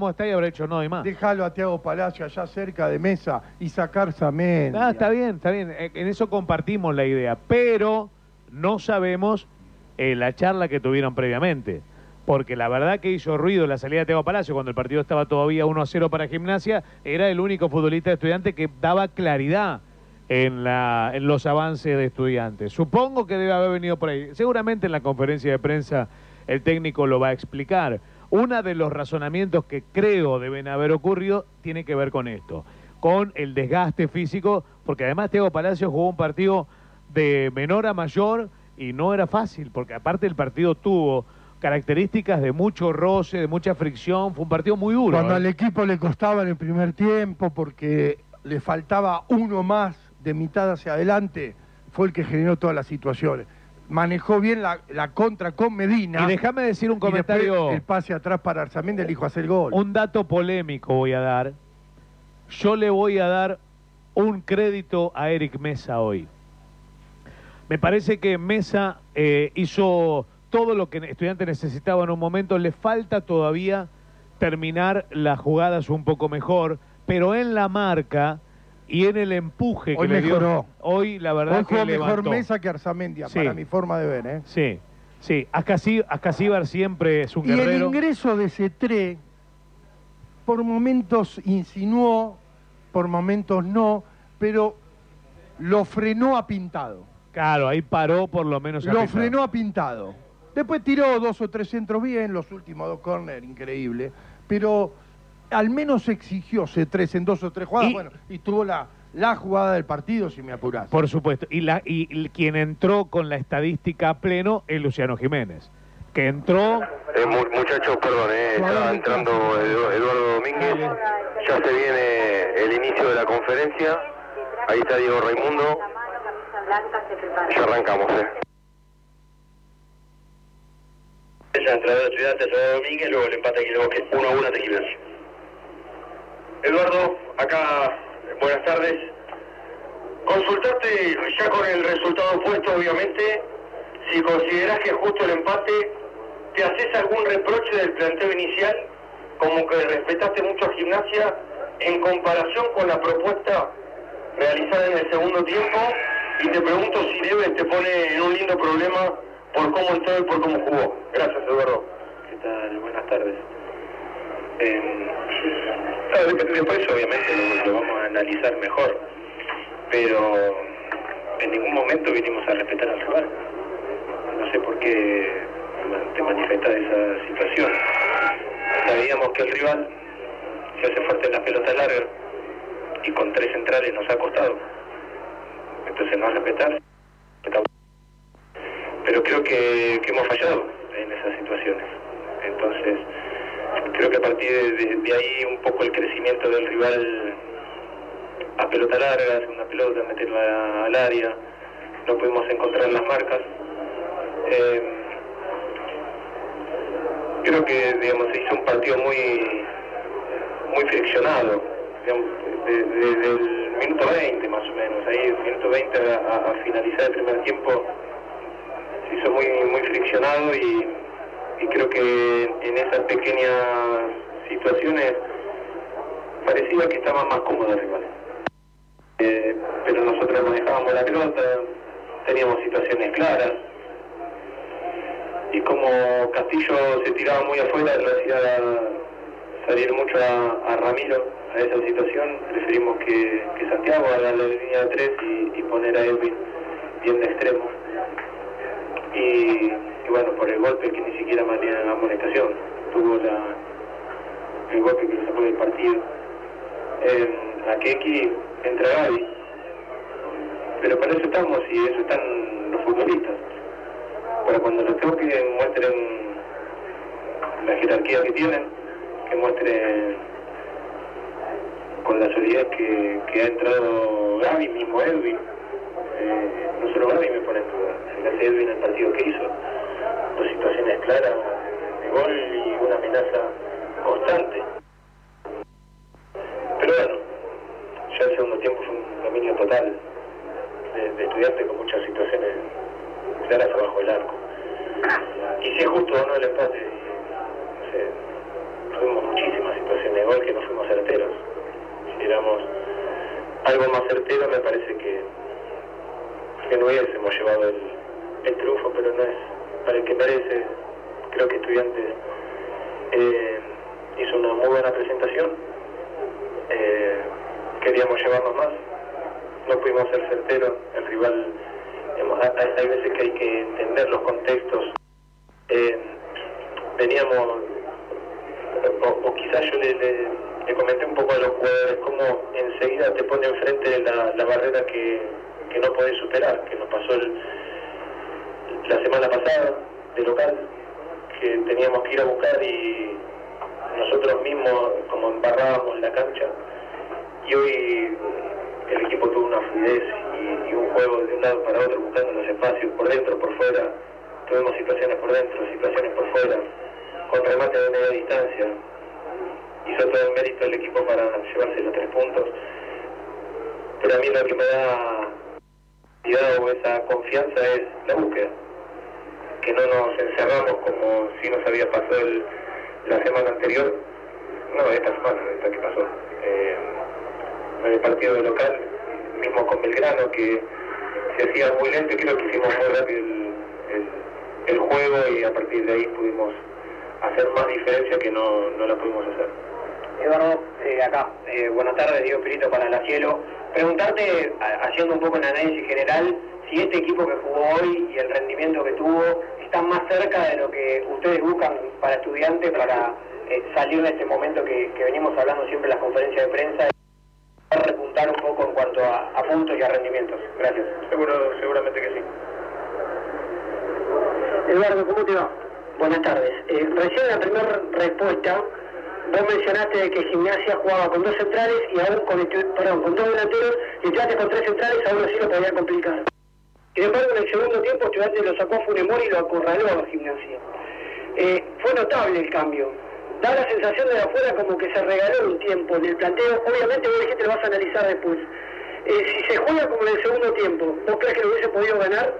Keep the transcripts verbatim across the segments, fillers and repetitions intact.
cómo está y habrá hecho no hay más. Déjalo a Thiago Palacio allá cerca de Mesa y sacar Samendi. Ah, está bien, está bien. En eso compartimos la idea, pero no sabemos eh, la charla que tuvieron previamente. Porque la verdad que hizo ruido la salida de Thiago Palacio cuando el partido estaba todavía uno a cero para Gimnasia. Era el único futbolista de Estudiantes que daba claridad en, la, en los avances de Estudiantes. Supongo que debe haber venido por ahí. Seguramente en la conferencia de prensa el técnico lo va a explicar. Uno de los razonamientos que creo deben haber ocurrido tiene que ver con esto, con el desgaste físico, porque además Thiago Palacio jugó un partido de menor a mayor y no era fácil, porque aparte el partido tuvo características de mucho roce, de mucha fricción, fue un partido muy duro. Cuando ¿eh? al equipo le costaba en el primer tiempo porque le faltaba uno más de mitad hacia adelante, fue el que generó todas las situaciones. Manejó bien la, la contra con Medina. Y déjame decir un y comentario. el pase atrás para Arzamendi, el hijo hacer el gol. Un dato polémico voy a dar. Yo le voy a dar un crédito a Eric Mesa hoy. Me parece que Mesa eh, hizo todo lo que Estudiantes necesitaba en un momento. Le falta todavía terminar las jugadas un poco mejor, pero en la marca y en el empuje hoy que le dio, mejoró. Hoy la verdad hoy que jugó levantó. Mejor Mesa que Arzamendi, Sí. para mi forma de ver, ¿eh? Sí, sí. Ascasí- Ascasíbar siempre es un y guerrero. el ingreso de Cetré por momentos insinuó, por momentos no, pero lo frenó a Pintado. Claro, ahí paró por lo menos a Lo Pintado. frenó a Pintado. Después tiró dos o tres centros bien, los últimos dos córner, increíble. Pero al menos exigió Cetré en dos o tres jugadas, Y- bueno, y tuvo la, la jugada del partido, si me apurás. Por supuesto. Y, la, y, y quien entró con la estadística a pleno es Luciano Jiménez. Que entró... Eh, mu- muchachos, perdón, eh, está entrando Edu- Eduardo Domínguez. Ya se viene el inicio de la conferencia. Ahí está Diego Raimundo. Ya arrancamos, eh. Esa entrada de Estudiantes a Domínguez, luego el empate aquí en el Bosque, uno a uno ante Gimnasia. Eduardo, acá, buenas tardes. Consultarte ya con el resultado puesto, obviamente, si considerás que justo el empate, ¿te haces algún reproche del planteo inicial, como que respetaste mucho a Gimnasia, en comparación con la propuesta realizada en el segundo tiempo? Y te pregunto si Neves te pone en un lindo problema por cómo entró y por cómo jugó. Gracias, Eduardo. ¿Qué tal? Buenas tardes. Eh, claro, después obviamente lo, lo vamos a analizar mejor, pero en ningún momento vinimos a respetar al rival. No sé por qué te manifiestas esa situación. Sabíamos que el rival se hace fuerte en las pelotas largas y con tres centrales nos ha costado. Entonces no respetar. Pero creo que, que hemos fallado en esas situaciones. Entonces creo que a partir de, de, de ahí un poco el crecimiento del rival a pelota larga, hacer una pelota, meterla al área, no pudimos encontrar las marcas. Eh, creo que digamos se hizo un partido muy muy friccionado, digamos, desde de, de, el minuto veinte más o menos, ahí el minuto veinte a, a finalizar el primer tiempo se hizo muy muy friccionado y, y creo que en esas pequeñas situaciones parecía que estaba más cómodo el rival. Eh, pero nosotros manejábamos la pelota, teníamos situaciones claras y como Castillo se tiraba muy afuera, le hacía salir mucho a, a Ramiro a esa situación, preferimos que, que Santiago haga la línea de tres y, y poner a Edwin bien de extremo. Y, y bueno, por el golpe que ni siquiera manera la amonestación, tuvo la, el golpe que lo sacó del partido. Eh, a Keki entra Gaby, pero para eso estamos y eso están los futbolistas, para cuando los toquen muestren la jerarquía que tienen, que muestren con la solidez que, que ha entrado Gaby, mismo Edwin. Eh, no solo Gaby me pone en duda, se hace Edwin el partido que hizo, dos situaciones claras de gol y una amenaza constante. Pero bueno, ya el segundo tiempo fue un dominio total de, de Estudiantes con muchas situaciones claras abajo del arco. Y si es justo o no el empate, no sé, tuvimos muchísimas situaciones. certero, me parece que, que no hubiésemos llevado el, el triunfo, pero no es para el que merece. Creo que Estudiantes eh, hizo una muy buena presentación, eh, queríamos llevarnos más, no pudimos ser certeros, el rival, hay, hay veces que hay que entender los contextos, eh, veníamos, o, o quizás yo le, le, le comenté un poco a los jugadores cómo enseguida te pone enfrente la, la barrera que, que no podés superar, que nos pasó el, la semana pasada de local, que teníamos que ir a buscar y nosotros mismos como embarrábamos la cancha, y hoy el equipo tuvo una fluidez y, y un juego de un lado para otro buscando los espacios por dentro, por fuera. Tuvimos situaciones por dentro, situaciones por fuera, con remate de media distancia. Hizo todo el mérito del equipo para llevarse los tres puntos, pero a mí lo que me da o esa confianza es la búsqueda, que no nos encerramos como si nos había pasado el, la semana anterior, no, esta semana, esta que pasó, eh, en el partido de local, mismo con Belgrano, que se hacía muy lento, y creo que hicimos muy rápido el, el, el juego, y a partir de ahí pudimos hacer más diferencia que no, no la pudimos hacer. Eduardo, eh, acá, eh, buenas tardes, Diego Pirito para La Cielo. Preguntarte, a, haciendo un poco un análisis general, si este equipo que jugó hoy y el rendimiento que tuvo está más cerca de lo que ustedes buscan para Estudiantes, para eh, salir de este momento que, que venimos hablando siempre en las conferencias de prensa, y repuntar un poco en cuanto a, a puntos y a rendimientos. Gracias. Seguro, seguramente que sí. Eduardo, ¿cómo te va? Buenas tardes. Eh, recién en la primera respuesta, vos mencionaste que Gimnasia jugaba con dos centrales y aún con, perdón, con dos delanteros, y Estudiantes con tres centrales, aún así lo podían complicar. Sin embargo, en el segundo tiempo Estudiantes lo sacó a Funemori y lo acorraló a Gimnasia. Eh, fue notable el cambio. Da la sensación de afuera como que se regaló un tiempo en el planteo. Obviamente vos dijiste lo vas a analizar después. Eh, si se juega como en el segundo tiempo, ¿vos crees que lo hubiese podido ganar?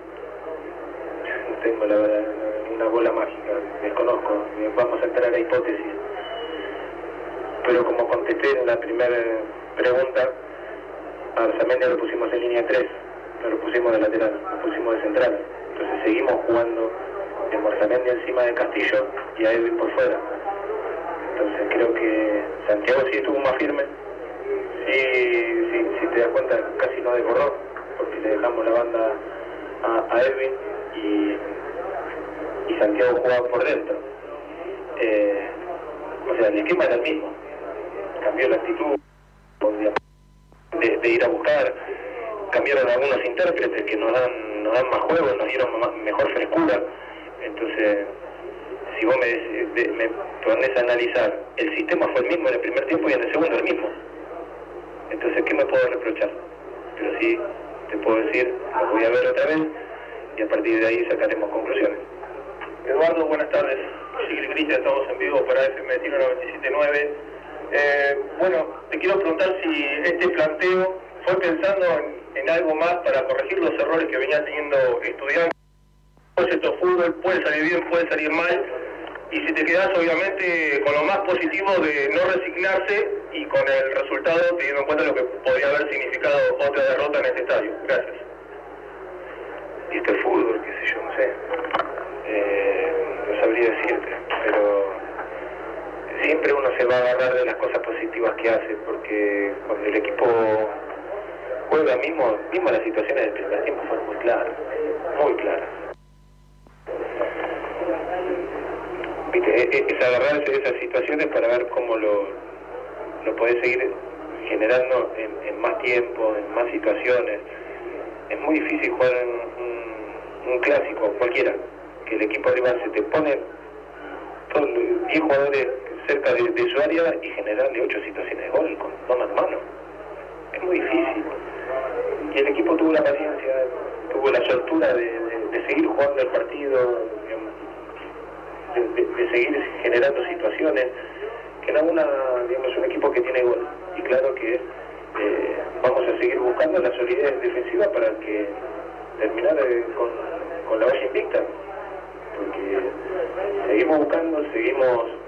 No tengo la verdad una bola mágica, desconozco, vamos a entrar a hipótesis. Pero como contesté en la primera pregunta, a Arzamendi lo pusimos en línea tres, no lo pusimos de lateral, lo pusimos de central. Entonces seguimos jugando en Arzamendi encima de Castillo y a Edwin por fuera. Entonces creo que Santiago sí estuvo más firme, sí, sí, si te das cuenta casi no desbordó, porque le dejamos la banda a, a Edwin y, y Santiago jugaba por dentro. Eh, o sea, el esquema era el mismo, cambió la actitud de, de ir a buscar, cambiaron algunos intérpretes que nos dan, nos dan más juego, nos dieron más, mejor frescura. Entonces, si vos me, de, me pones a analizar, el sistema fue el mismo en el primer tiempo y en el segundo el mismo. Entonces, ¿qué me puedo reprochar? Pero sí, te puedo decir, lo voy a ver otra vez y a partir de ahí sacaremos conclusiones. Eduardo, buenas tardes. Sigrid Cristian, estamos en vivo para F M Tino noventa y siete punto nueve. Eh, bueno, te quiero preguntar si este planteo fue pensando en, en algo más para corregir los errores que venía teniendo Estudiantes. Pues esto fútbol puede salir bien, puede salir mal, y si te quedás obviamente con lo más positivo de no resignarse y con el resultado teniendo en cuenta lo que podría haber significado otra derrota en este estadio. Gracias. Y este fútbol, qué sé yo, no sé, eh, no sabría decirte, pero siempre uno se va a agarrar de las cosas positivas que hace, porque cuando el equipo juega, mismo, mismo las situaciones del primer tiempo fueron muy claras, muy claras. Viste, es agarrarse de esas situaciones para ver cómo lo, lo podés seguir generando en, en más tiempo, en más situaciones. Es muy difícil jugar en un, un clásico, cualquiera, que el equipo rival se te pone todos diez jugadores cerca de, de su área y generarle ocho situaciones de gol con dos manos a mano. Es muy difícil. Y el equipo tuvo la paciencia, tuvo la soltura de, de, de seguir jugando el partido, de, de, de seguir generando situaciones, que en alguna, digamos, un equipo que tiene gol. Y claro que eh, vamos a seguir buscando la solidez defensiva para que terminar eh, con, con la valla invicta. Porque seguimos buscando, seguimos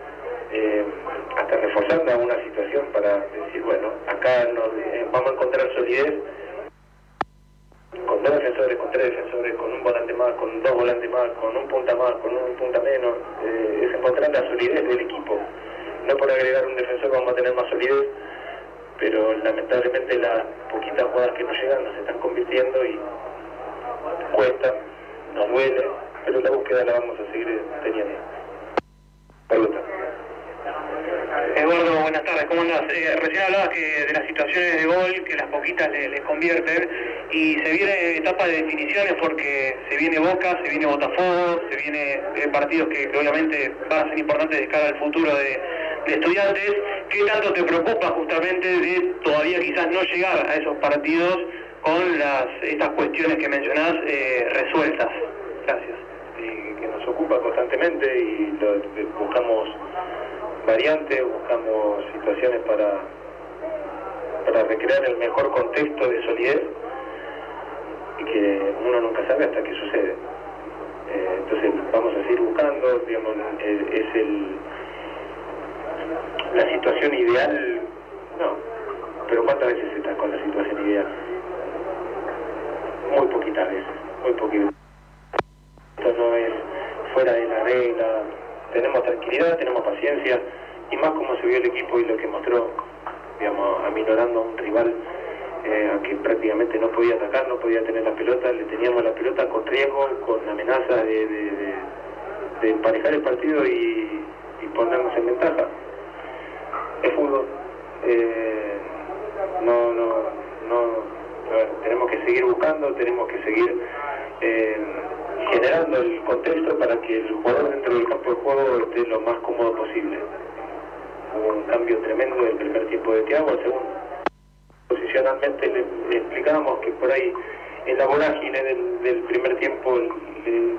eh, hasta reforzando alguna situación para decir, bueno, acá nos, eh, vamos a encontrar solidez con dos defensores, con tres defensores, con un volante más, con dos volantes más, con un punta más, con un punta menos, eh, es encontrar la solidez del equipo. No por agregar un defensor vamos a tener más solidez, pero lamentablemente las poquitas jugadas que nos llegan nos están convirtiendo y cuesta, nos duele, pero la búsqueda la vamos a seguir teniendo. Pregunta. Eduardo, buenas tardes, ¿cómo andás? Eh, recién hablabas que de las situaciones de gol, que las poquitas les le convierten, y se viene etapa de definiciones porque se viene Boca, se viene Botafogo, se viene eh, partidos que, que obviamente van a ser importantes de cara al futuro de, de Estudiantes. ¿Qué tanto te preocupa justamente de todavía quizás no llegar a esos partidos con las estas cuestiones que mencionás eh, resueltas? Gracias. Y que nos ocupa constantemente y lo, buscamos variantes, buscamos situaciones para, para recrear el mejor contexto de solidez y que uno nunca sabe hasta qué sucede. Eh, entonces vamos a seguir buscando, digamos, es, es el, la situación ideal, no, pero ¿cuántas veces estás con la situación ideal? Muy poquitas veces, muy poquitas. Esto no es fuera de la regla. Tenemos tranquilidad, tenemos paciencia, y más como se vio el equipo y lo que mostró, digamos, aminorando a un rival eh, a que prácticamente no podía atacar, no podía tener la pelota, le teníamos la pelota con riesgo, con amenaza de, de, de, de emparejar el partido y, y ponernos en ventaja. Es fútbol. Eh, no, no, no, a ver, tenemos que seguir buscando, tenemos que seguir eh, generando el contexto para que el jugador dentro del campo de juego esté lo más cómodo posible. Hubo un cambio tremendo del primer tiempo de Thiago al segundo. Posicionalmente le, le explicábamos que por ahí en la vorágine del, del primer tiempo le,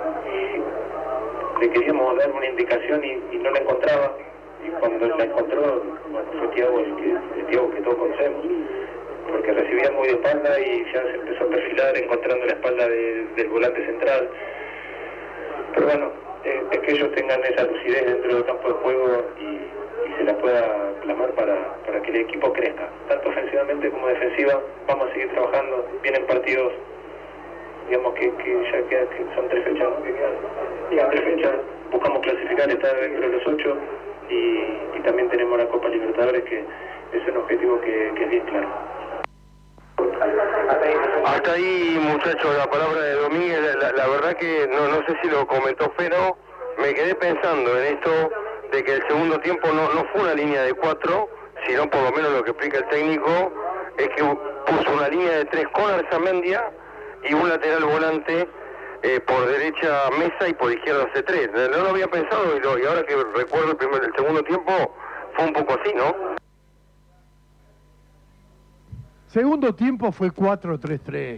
le queríamos dar una indicación y, y no la encontraba, y cuando la encontró, bueno, fue Thiago el, que, el Thiago que todos conocemos, porque recibía muy de espalda y ya se empezó a perfilar encontrando la espalda de, del volante central. Pero bueno, eh, es que ellos tengan esa lucidez dentro del campo de juego y, y se la pueda clamar para, para que el equipo crezca, tanto ofensivamente como defensiva. Vamos a seguir trabajando, vienen partidos, digamos que, que ya queda, que son tres fechas, ¿no? Que quedan, quedan tres fechas, buscamos clasificar, estar dentro de los ocho, y, y también tenemos la Copa Libertadores, que es un objetivo que, que es bien claro. Hasta ahí, muchachos, la palabra de Domínguez. La, la verdad que no, no sé si lo comentó Fero, me quedé pensando en esto de que el segundo tiempo no, no fue una línea de cuatro, sino por lo menos lo que explica el técnico es que puso una línea de tres con Arzamendia y un lateral volante eh, por derecha Mesa y por izquierda C tres. No, no lo había pensado y, lo, y ahora que recuerdo el, primer, el segundo tiempo fue un poco así, ¿no? Segundo tiempo fue cuatro tres tres.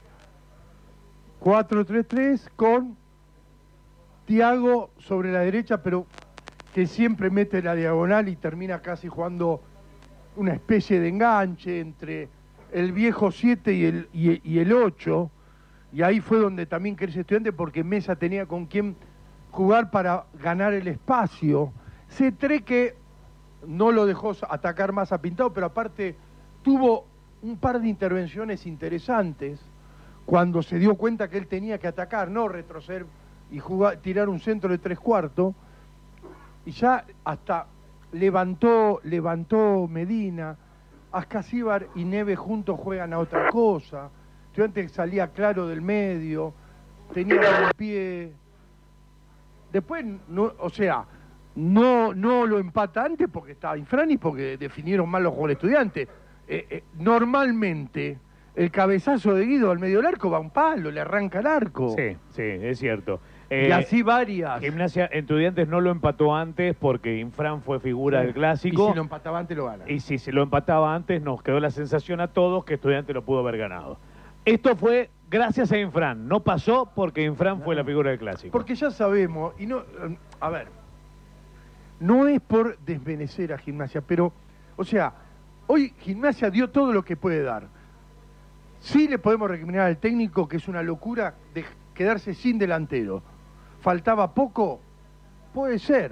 cuatro tres tres con Thiago sobre la derecha, pero que siempre mete la diagonal y termina casi jugando una especie de enganche entre el viejo siete y el, y, y el ocho. Y ahí fue donde también crece Estudiante, porque Mesa tenía con quien jugar para ganar el espacio. C tres que no lo dejó atacar más a Pintado, pero aparte tuvo un par de intervenciones interesantes cuando se dio cuenta que él tenía que atacar, no retroceder y jugar, tirar un centro de tres cuartos, y ya hasta levantó, levantó Medina, Ascasíbar y Neves juntos juegan a otra cosa. Estudiante salía claro del medio, tenía un pie. Después, no, o sea, no, no lo empata antes porque estaba Infrani, porque definieron mal los jugadores Estudiantes. Eh, eh, normalmente el cabezazo de Guido al medio del arco va a un palo, le arranca el arco. Sí, sí, es cierto. Eh, y así varias. Gimnasia Estudiantes no lo empató antes porque Infran fue figura sí. del clásico. Y si lo empataba antes lo gana. Y si se lo empataba antes nos quedó la sensación a todos que Estudiantes lo pudo haber ganado. Esto fue gracias a Infran, no pasó porque Infran no. fue la figura del clásico. Porque ya sabemos, y no, a ver, no es por desmerecer a Gimnasia, pero, o sea, hoy Gimnasia dio todo lo que puede dar. Sí le podemos recriminar al técnico que es una locura de quedarse sin delantero. ¿Faltaba poco? Puede ser,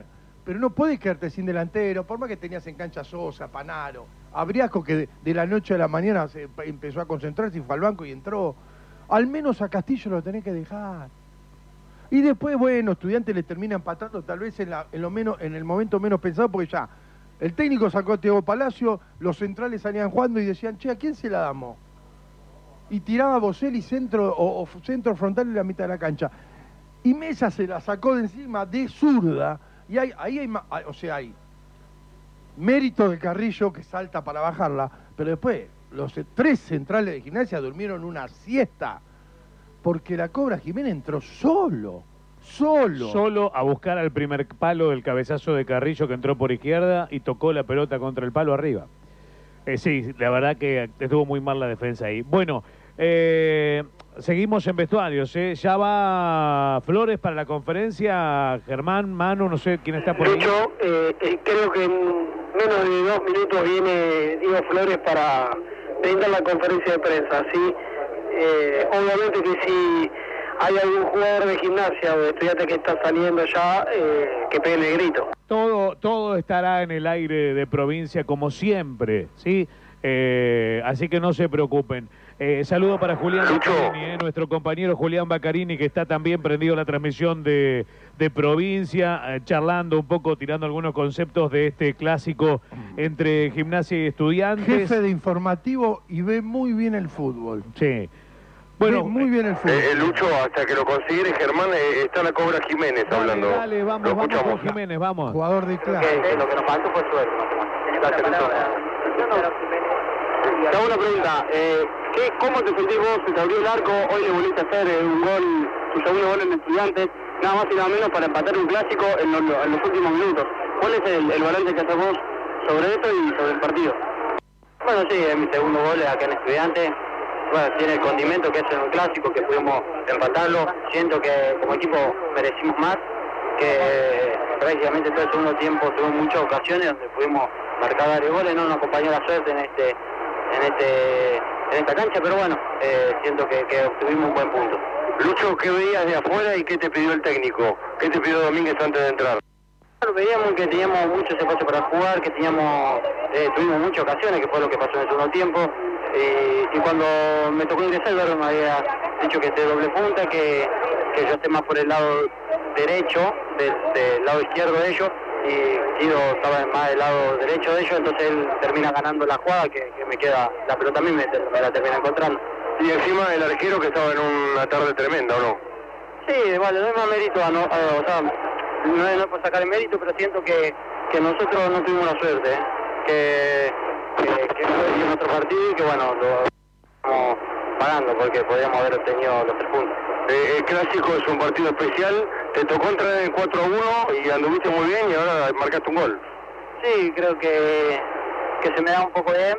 pero no puedes quedarte sin delantero, por más que tenías en cancha Sosa, Panaro, a Briasco, que de, de la noche a la mañana se empezó a concentrarse y fue al banco y entró. Al menos a Castillo lo tenés que dejar. Y después, bueno, Estudiantes le termina empatando tal vez en, la, en, lo menos, en el momento menos pensado, porque ya el técnico sacó a Thiago Palacio, los centrales salían jugando y decían, che, ¿a quién se la damos? Y tiraba Boselli centro o, o centro frontal en la mitad de la cancha. Y Mesa se la sacó de encima de zurda. Y hay, ahí hay, o sea, hay mérito de Carrillo que salta para bajarla, pero después los tres centrales de Gimnasia durmieron una siesta porque la Cobra Jiménez entró solo, solo. Solo a buscar al primer palo del cabezazo de Carrillo que entró por izquierda y tocó la pelota contra el palo arriba. Eh, sí, la verdad que estuvo muy mal la defensa ahí. Bueno, eh, seguimos en vestuarios, ¿eh? Ya va Flores para la conferencia, Germán, Manu, no sé quién está por ahí. Lucho, eh, eh, creo que en menos de dos minutos viene Diego Flores para brindar la conferencia de prensa, ¿sí? Eh, obviamente que si hay algún jugador de Gimnasia o de Estudiantes que está saliendo ya, eh, que peguen el grito. Todo, todo estará en el aire de provincia como siempre, ¿sí? Eh, así que no se preocupen. Eh, saludo para Julián Baccarini, eh, nuestro compañero Julián Baccarini, que está también prendido a la transmisión de, de provincia, eh, charlando un poco, tirando algunos conceptos de este clásico entre Gimnasia y Estudiantes. Jefe de informativo y ve muy bien el fútbol. Sí. Bueno, ve muy bien el fútbol. Eh, Lucho, hasta que lo considere Germán, eh, está la Cobra Jiménez dale, hablando. Dale, vamos, lo vamos escuchamos. con Jiménez, vamos. Jugador de clase. Eh, lo que nos faltó fue suerte. Te hago una pregunta, eh, ¿qué, ¿cómo te sentís vos? Se te abrió el arco, hoy le volviste a hacer eh, un gol, tu segundo gol en Estudiantes, nada más y nada menos para empatar un clásico en, lo, en los últimos minutos. ¿Cuál es el, el balance que haces vos sobre esto y sobre el partido? Bueno, sí, es mi segundo gol acá en Estudiantes. Bueno, tiene el condimento que es en un clásico, que pudimos empatarlo. Siento que como equipo merecimos más, que prácticamente todo el segundo tiempo tuvimos muchas ocasiones donde pudimos marcar varios goles, no nos acompañó la suerte en este en este en esta cancha, pero bueno, eh, siento que, que obtuvimos un buen punto. Lucho, ¿qué veías de afuera y qué te pidió el técnico? ¿Qué te pidió Domínguez antes de entrar? Bueno, veíamos que teníamos mucho espacio para jugar, que teníamos eh, tuvimos muchas ocasiones, que fue lo que pasó en el segundo tiempo, eh, y cuando me tocó ingresar, Eduardo me había dicho que esté doble punta, que, que yo esté más por el lado derecho, del, del lado izquierdo de ellos, y Guido estaba más del lado derecho de ellos, entonces él termina ganando la jugada, que, que me queda, la pelota a mí me, me la termina encontrando. Y encima el arquero que estaba en una tarde tremenda, ¿o no? Sí, vale, doy más mérito a no, a, o sea, no es, no es por sacar el mérito, pero siento que, que nosotros no tuvimos la suerte, ¿eh? que, que, que fue en otro partido y que bueno, lo estamos pagando porque podríamos haber obtenido los tres puntos. Eh, el clásico es un partido especial, te tocó entrar en cuatro a uno y anduviste muy bien y ahora marcaste un gol. Sí, creo que, que se me da un poco bien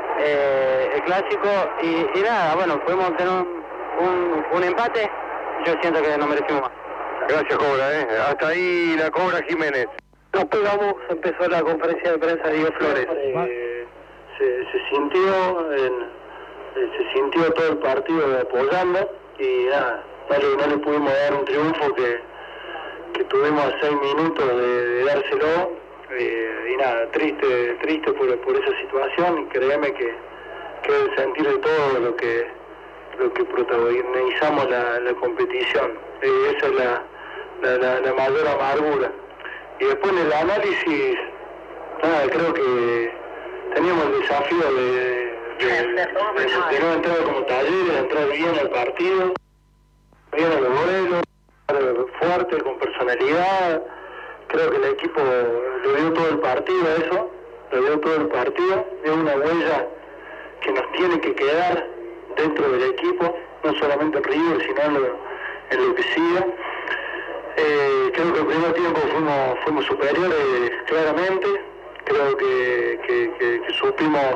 eh, el clásico y, y nada, bueno, podemos tener un, un, un empate, yo siento que no merecimos más. Gracias, Cobra, ¿eh? Hasta ahí la Cobra Jiménez. Nos pegamos, empezó la conferencia de prensa de Diego Flores. Eh, se, se sintió en, eh, se sintió todo el partido apoyando y nada, no le, no le pudimos dar un triunfo que, que tuvimos a seis minutos de, de dárselo eh, y nada, triste triste por, por esa situación y créeme que, que el sentir de todo lo que lo que protagonizamos la, la competición, eh, esa es la, la, la, la mayor amargura. Y después en el análisis, nada, creo que teníamos el desafío de, de, de, de no entrar como Talleres, de entrar bien al partido, bien a los goleros, fuerte, con personalidad. Creo que el equipo le dio todo el partido a eso, le dio todo el partido, dio una huella que nos tiene que quedar dentro del equipo, no solamente en River, sino en lo, en lo que siga. Eh, creo que el primer tiempo fuimos, fuimos superiores claramente, creo que, que, que, que supimos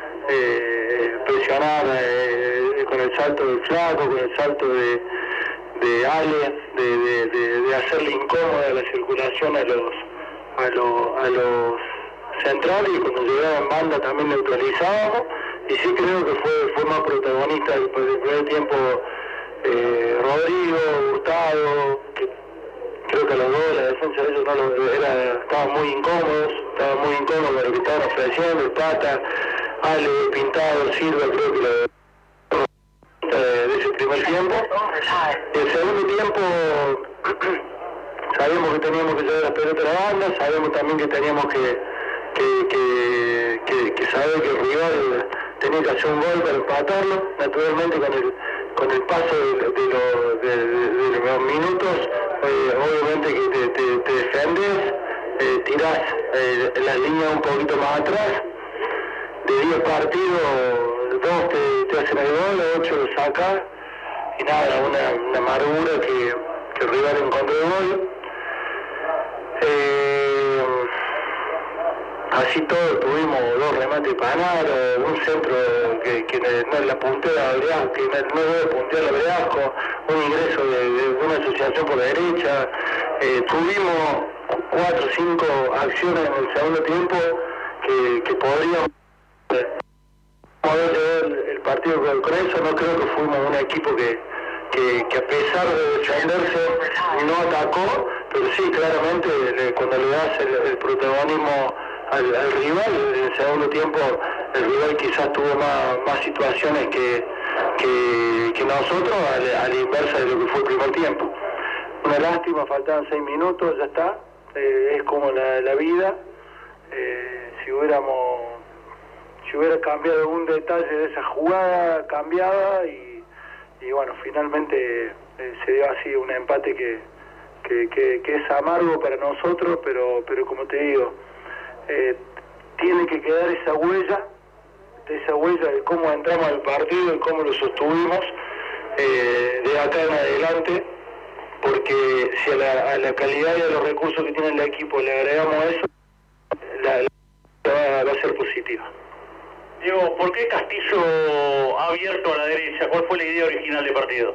eh, presionar eh, con el salto del Flaco, con el salto de, de Ale, de, de, de, de hacerle incómoda la circulación a los, a los, a los centrales, y cuando llegaban en banda también neutralizábamos, y sí creo que fue, fue más protagonista después del primer tiempo eh, Rodrigo, Gustavo, que creo que a los dos la defensa de ellos no lo, era, estaban muy incómodos, estaban muy incómodos con lo que estaban ofreciendo, el Pata, Ale, Pintado, Silva, creo que lo de, de ese primer tiempo. El segundo tiempo sabíamos que teníamos que llevar las pelotas a la banda, sabíamos también que teníamos que, que, que, que, que saber que el rival tenía que hacer un gol para empatarlo, naturalmente con el con el paso de, de, lo, de, de, de los minutos, eh, obviamente que te, te, te defendes, eh, tirás eh, la línea un poquito más atrás, de diez partidos, dos te, te hacen el gol, ocho lo sacas, y nada, una, una amargura que, que el rival encontró el gol. Eh, Así todo, tuvimos dos remates Panaro, un centro que, que no es la puntera de Breasco, que no, no debe puntear a Breasco, un ingreso de, de una asociación por la derecha. Eh, tuvimos cuatro o cinco acciones en el segundo tiempo que, que podríamos haber llevado el, el partido con, con eso. No creo que fuimos un equipo que, que, que a pesar de defenderse no atacó, pero sí, claramente le, cuando le das el, el protagonismo Al, al rival, en el segundo tiempo el rival quizás tuvo más, más situaciones que, que, que nosotros a la, a la inversa de lo que fue el primer tiempo. Una lástima, faltaban seis minutos, ya está, eh, es como la, la vida. Eh, si hubiéramos si hubiera cambiado un detalle de esa jugada, cambiaba y, y bueno, finalmente eh, se dio así un empate que, que, que, que es amargo para nosotros, pero, pero como te digo, Eh, tiene que quedar esa huella, esa huella de cómo entramos al partido y cómo lo sostuvimos eh, de acá en adelante, porque si a la, a la calidad y a los recursos que tiene el equipo le agregamos eso, la, la va, va a ser positiva. Diego, ¿por qué Castillo abierto a la derecha? ¿Cuál fue la idea original del partido?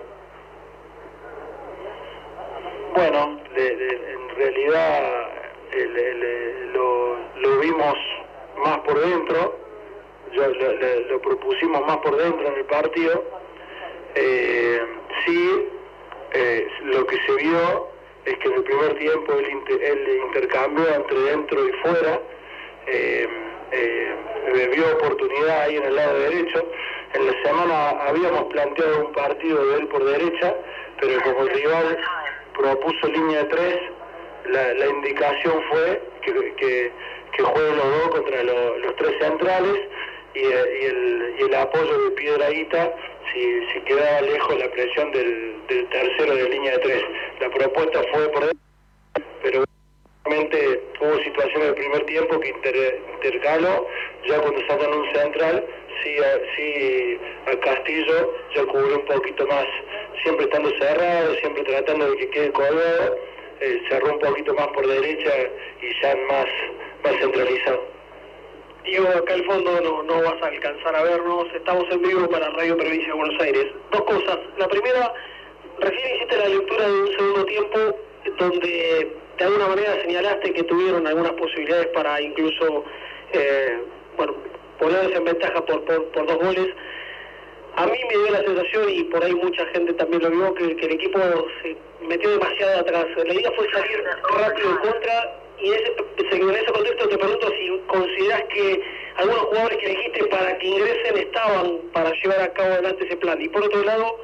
Bueno, de, de, en realidad el, el, el, lo, lo vimos más por dentro, yo, lo, lo, lo propusimos más por dentro en el partido. Eh, sí, eh, lo que se vio es que en el primer tiempo el, inter, el intercambio entre dentro y fuera, eh, eh, vio oportunidad ahí en el lado derecho. En la semana habíamos planteado un partido de él por derecha, pero como el rival propuso línea de tres, la, la indicación fue que, que, que jueguen los dos contra lo, los tres centrales y, y, el, y el apoyo de Piedrahita si, si quedaba lejos la presión del, del tercero de línea de tres. La propuesta fue por dentro, pero realmente hubo situaciones del primer tiempo que inter, intercaló, ya cuando sacan un central, sí a, sí a Castillo ya cubrió un poquito más, siempre estando cerrado, siempre tratando de que quede colgado, eh, cerró un poquito más por derecha y ya más, más centralizado. Diego, acá al fondo no, no vas a alcanzar a vernos, estamos en vivo para Radio Provincia de Buenos Aires. Dos cosas, la primera, recién hiciste la lectura de un segundo tiempo donde de alguna manera señalaste que tuvieron algunas posibilidades para incluso, eh, bueno, ponerse en ventaja por, por, por dos goles. A mí me dio la sensación, y por ahí mucha gente también lo vio, que, que el equipo se metió demasiado atrás. La idea fue salir rápido en contra, y ese, en ese contexto te pregunto si consideras que algunos jugadores que elegiste para que ingresen estaban para llevar a cabo adelante ese plan. Y por otro lado,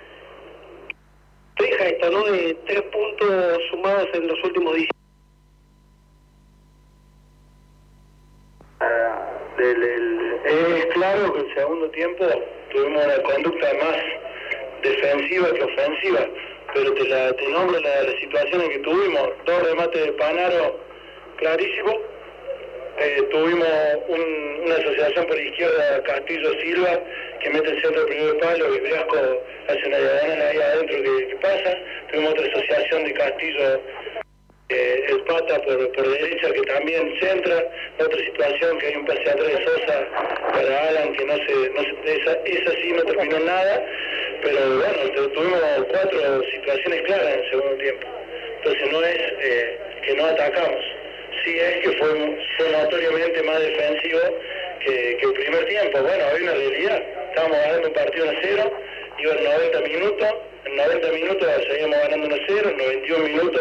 te deja esto, ¿no?, de tres puntos sumados en los últimos diez. Uh, el, el, es claro que el segundo tiempo tuvimos una conducta más defensiva que ofensiva, pero te, la, te nombro la, la situación en que tuvimos dos remates de Panaro clarísimos, eh, tuvimos un, una asociación por izquierda, Castillo Silva, que mete el centro del primer palo y Breasco hace una diagonal ahí adentro que, que pasa. Tuvimos otra asociación de Castillo, eh, el Pata por, por derecha, que también centra. Otra situación que hay un pase atrás de Sosa para Alan, que no se, no se esa, esa sí no terminó en nada, pero bueno, tuvimos cuatro situaciones claras en el segundo tiempo. Entonces no es eh, que no atacamos, sí es que fue, fue notoriamente más defensivo que, que el primer tiempo. Bueno, hay una realidad, estábamos ganando un partido uno a cero, iban noventa minutos, en noventa minutos seguíamos ganando uno a cero, en noventa y uno minutos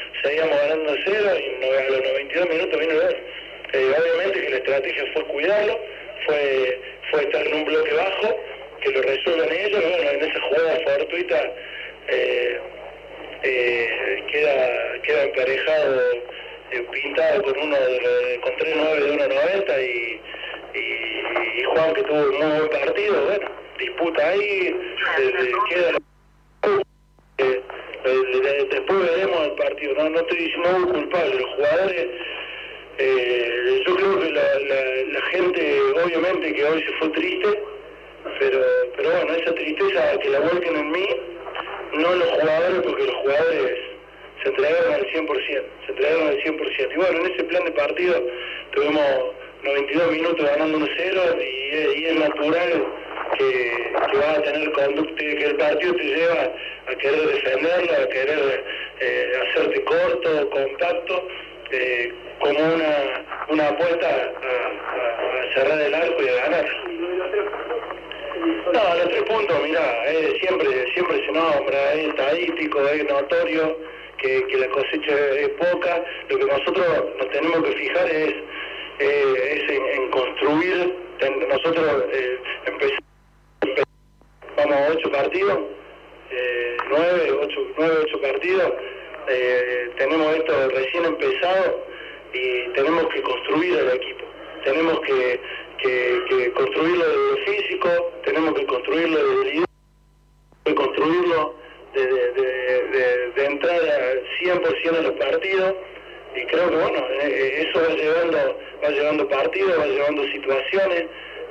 seguíamos ganando cero y no, a los noventa y dos minutos vino el gol. Eh, obviamente que la estrategia fue cuidarlo, fue, fue estar en un bloque bajo, que lo resuelvan ellos, bueno, en esa jugada fortuita eh, eh, queda, queda emparejado, eh, pintado con uno de los, con tres nueve de uno noventa y, y, y Juan, que tuvo un muy buen partido, bueno, disputa ahí, eh, queda eh, eh, después veremos el partido, no, no estoy diciendo no culpable, los jugadores, eh, yo creo que la, la, la gente obviamente que hoy se fue triste, pero, pero bueno, esa tristeza que la vuelquen en mí, no los jugadores, porque los jugadores se entregaron al cien por ciento, se entregaron al cien por ciento. Y bueno, en ese plan de partido tuvimos noventa y dos minutos ganando uno cero y, y es natural que, que vas a tener conducta, que el partido te lleva a querer defenderlo, a querer eh, hacerte corto, compacto, eh, como una, una apuesta a, a, a cerrar el arco y a ganar. No, los tres puntos, mirá, eh, siempre, siempre se nombra, es estadístico, es notorio que, que la cosecha es poca. Lo que nosotros nos tenemos que fijar es, eh, es en, en construir. Ten, nosotros eh, empezamos, vamos a ocho partidos, eh, nueve, ocho, nueve, ocho partidos. Eh, tenemos esto recién empezado y tenemos que construir el equipo. Tenemos que, que, que construirlo de lo físico, tenemos que construirlo de idea, que construirlo de, de, de, de, de entrar al cien por ciento en los partidos, y creo que bueno, eh, eso va llevando, va llevando partidos, va llevando situaciones,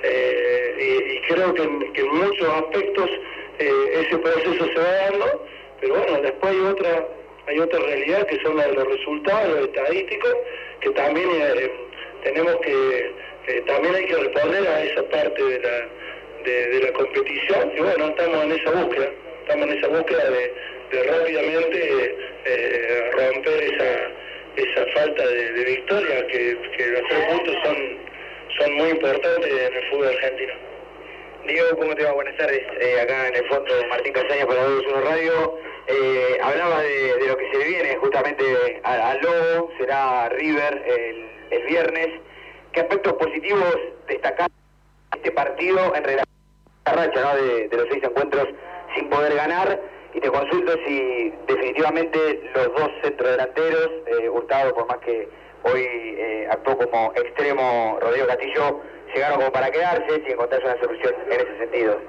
eh, y, y creo que en, que en muchos aspectos eh, ese proceso se va dando, pero bueno, después hay otra, hay otra realidad que son los resultados, los estadísticos, que también eh, tenemos que, eh, también hay que responder a esa parte de la, de, de la competición, y bueno, estamos en esa búsqueda, estamos en esa búsqueda de, de rápidamente eh, romper esa, esa falta de, de victoria, que, que los tres puntos son, son muy importantes en el fútbol argentino. Diego, ¿cómo te va? Buenas tardes. Eh, acá en el fondo Martín Castaña para dos uno Radio. Eh, hablaba de, de lo que se viene justamente al Lobo, será River el, el viernes. ¿Qué aspectos positivos destacar este partido en relación a la racha, ¿no? de, de los seis encuentros sin poder ganar? Y te consulto si definitivamente los dos centrodelanteros, eh, Hurtado, por más que hoy eh, actuó como extremo, Rodrigo Castillo, llegaron como para quedarse, si encontrás una solución en ese sentido.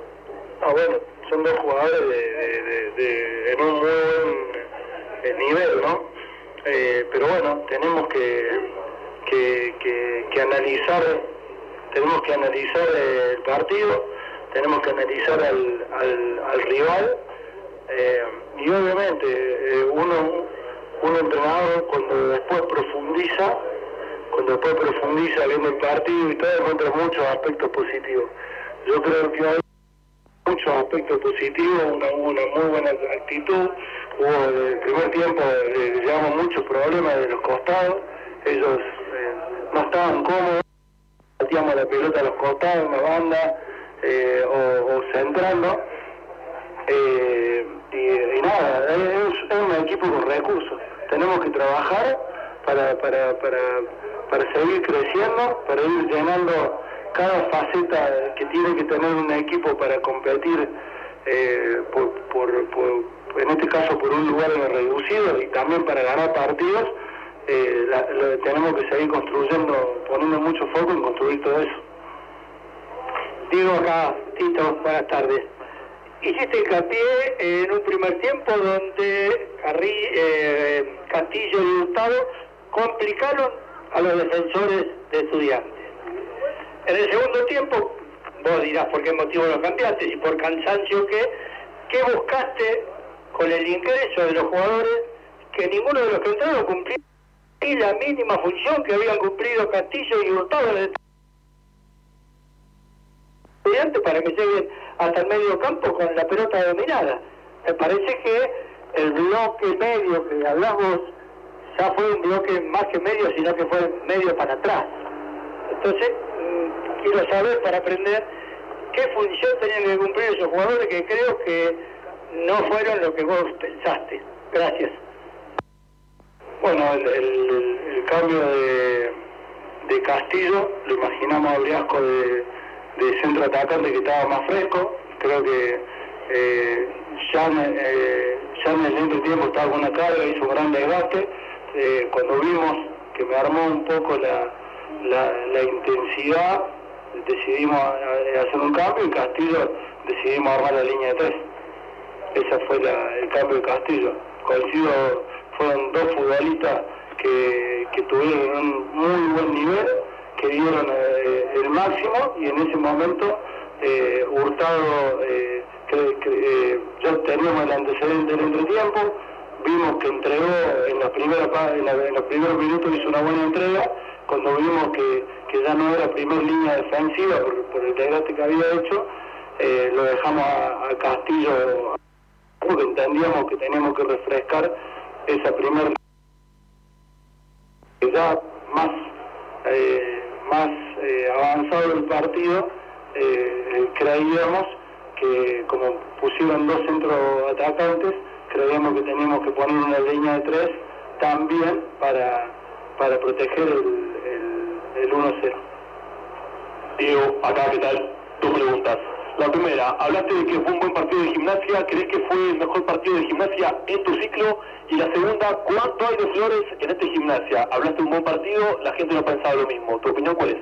Ah, bueno, son dos jugadores de, de, de, de, en un muy buen eh, nivel, ¿no? Eh, pero bueno, tenemos que, que, que, que analizar, tenemos que analizar el partido, tenemos que analizar al, al, al rival, eh, y obviamente eh, uno, un entrenador cuando después profundiza, cuando después profundiza viendo el partido y todo, encuentra muchos aspectos positivos. Yo creo que hay muchos aspectos positivos, una, una muy buena actitud. Hubo desde el primer tiempo, eh, llevamos muchos problemas de los costados, ellos eh, no estaban cómodos, metíamos la pelota a los costados en la banda eh, o, o centrando, eh, y, y nada, es, es un equipo con recursos, tenemos que trabajar para, para, para, para seguir creciendo, para ir llenando cada faceta que tiene que tener un equipo para competir, eh, por, por, por, en este caso por un lugar en el reducido, y también para ganar partidos. Eh, la, la, tenemos que seguir construyendo, poniendo mucho foco en construir todo eso. Digo acá, Tito, buenas tardes. Hiciste hincapié en un primer tiempo donde Carri, eh, Castillo y Hurtado complicaron a los defensores de Estudiantes. En el segundo tiempo, vos dirás por qué motivo lo cambiaste, si por cansancio qué, ¿qué buscaste con el ingreso de los jugadores que ninguno de los que entraron cumplió y la mínima función que habían cumplido Castillo y Hurtado en el Estudiantes para que lleguen hasta el medio campo con la pelota dominada? Me parece que el bloque medio que hablamos ya fue un bloque más que medio, sino que fue medio para atrás. Entonces, mmm, quiero saber, para aprender, qué función tenían que cumplir esos jugadores que creo que no fueron lo que vos pensaste. Gracias. Bueno, el, el, el cambio de, de Castillo, lo imaginamos a Briasco de, de centro atacante que estaba más fresco. Creo que eh, ya, eh, ya en el entretiempo estaba con una carga, hizo un gran desgaste. Eh, cuando vimos que me armó un poco la, la, la intensidad, decidimos hacer un cambio y Castillo decidimos armar la línea de tres. Ese fue la, el cambio de Castillo. Coincido, fueron dos futbolistas que, que tuvieron un muy buen nivel, que dieron eh, el máximo, y en ese momento eh, Hurtado, eh, que, que, eh, ya teníamos el antecedente del entretiempo, vimos que entregó en la primera en, la, en los primeros minutos, hizo una buena entrega. Cuando vimos que, que ya no era primera línea defensiva por, por el desgaste que había hecho, eh, lo dejamos a, a Castillo, porque entendíamos que teníamos que refrescar esa primera línea. Ya más, eh, más eh, avanzado el partido, eh, creíamos que como pusieron dos centros atacantes, creíamos que teníamos que poner una línea de tres también para, para proteger el, el, el uno cero. Diego, acá, ¿qué tal? Dos preguntas. La primera, hablaste de que fue un buen partido de Gimnasia, ¿crees que fue el mejor partido de Gimnasia en tu ciclo? Y la segunda, ¿cuánto hay de Flores en este Gimnasia? Hablaste de un buen partido, la gente no pensaba lo mismo. ¿Tu opinión cuál es?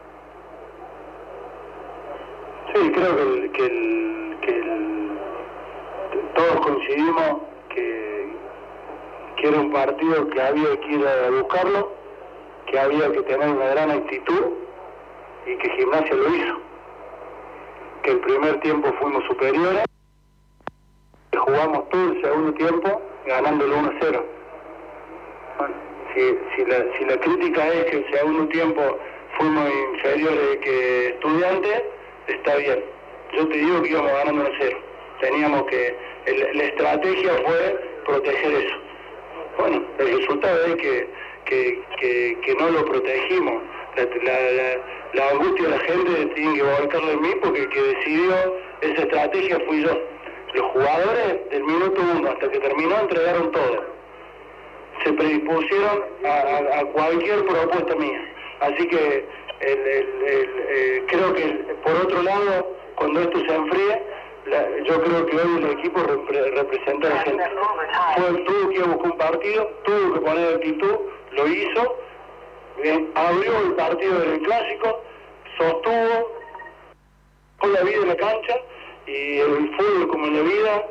Sí, creo que, el, que, el, que el, todos coincidimos que, que era un partido que había que ir a buscarlo, que había que tener una gran actitud y que Gimnasia lo hizo. Que el primer tiempo fuimos superiores, que jugamos todo el segundo tiempo ganando el uno cero. Bueno, si, si, la, si la crítica es que el segundo tiempo fuimos inferiores que Estudiantes, está bien. Yo te digo que íbamos ganando uno cero. Teníamos que, el, la estrategia fue proteger eso. Bueno, el resultado es que, que, que, que no lo protegimos. La, la, la, la angustia de la gente tiene que volcarlo en mí, porque el que decidió esa estrategia fui yo. Los jugadores del minuto uno hasta que terminó entregaron todo. Se predispusieron a, a, a cualquier propuesta mía. Así que el, el, el, el, creo que por otro lado, cuando esto se enfríe, la, yo creo que hoy el equipo repre, representa a la gente. Fue, tuvo que ir a buscar un partido, tuvo que poner actitud, lo hizo. Bien, abrió el partido del clásico, sostuvo con la vida en la cancha, y el fútbol como en la vida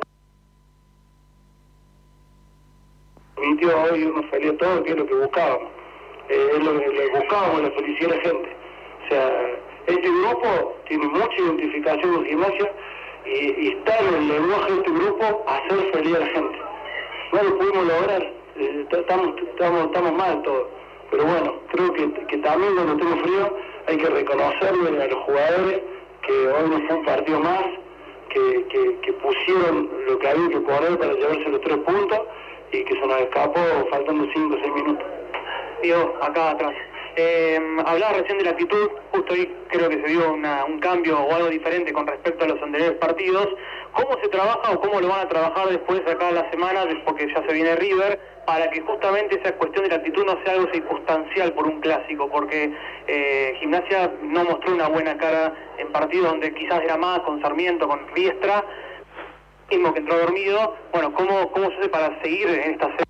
permitió hoy unos feliz todo, que es lo que buscábamos. Eh, es lo que le buscábamos, la felicidad de la gente. O sea, este grupo tiene mucha identificación con Gimnasia, y, y está en el lenguaje de este grupo hacer feliz a la gente. No lo pudimos lograr, eh, estamos, estamos, estamos mal todos. Pero bueno, creo que, que también cuando tengo frío hay que reconocerle a los jugadores que hoy no fue un partido más, que, que, que pusieron lo que había que poner para llevarse los tres puntos, y que se nos escapó faltando cinco o seis minutos. Diego, acá atrás. Eh, hablaba recién de la actitud, justo ahí creo que se vio una, un cambio o algo diferente con respecto a los anteriores partidos. ¿Cómo se trabaja o cómo lo van a trabajar después acá la semana, porque ya se viene River, para que justamente esa cuestión de la actitud no sea algo circunstancial por un clásico? Porque eh, Gimnasia no mostró una buena cara en partidos donde quizás era más con Sarmiento, con Riestra, mismo que entró dormido. Bueno, ¿cómo, cómo se hace para seguir en esta serie?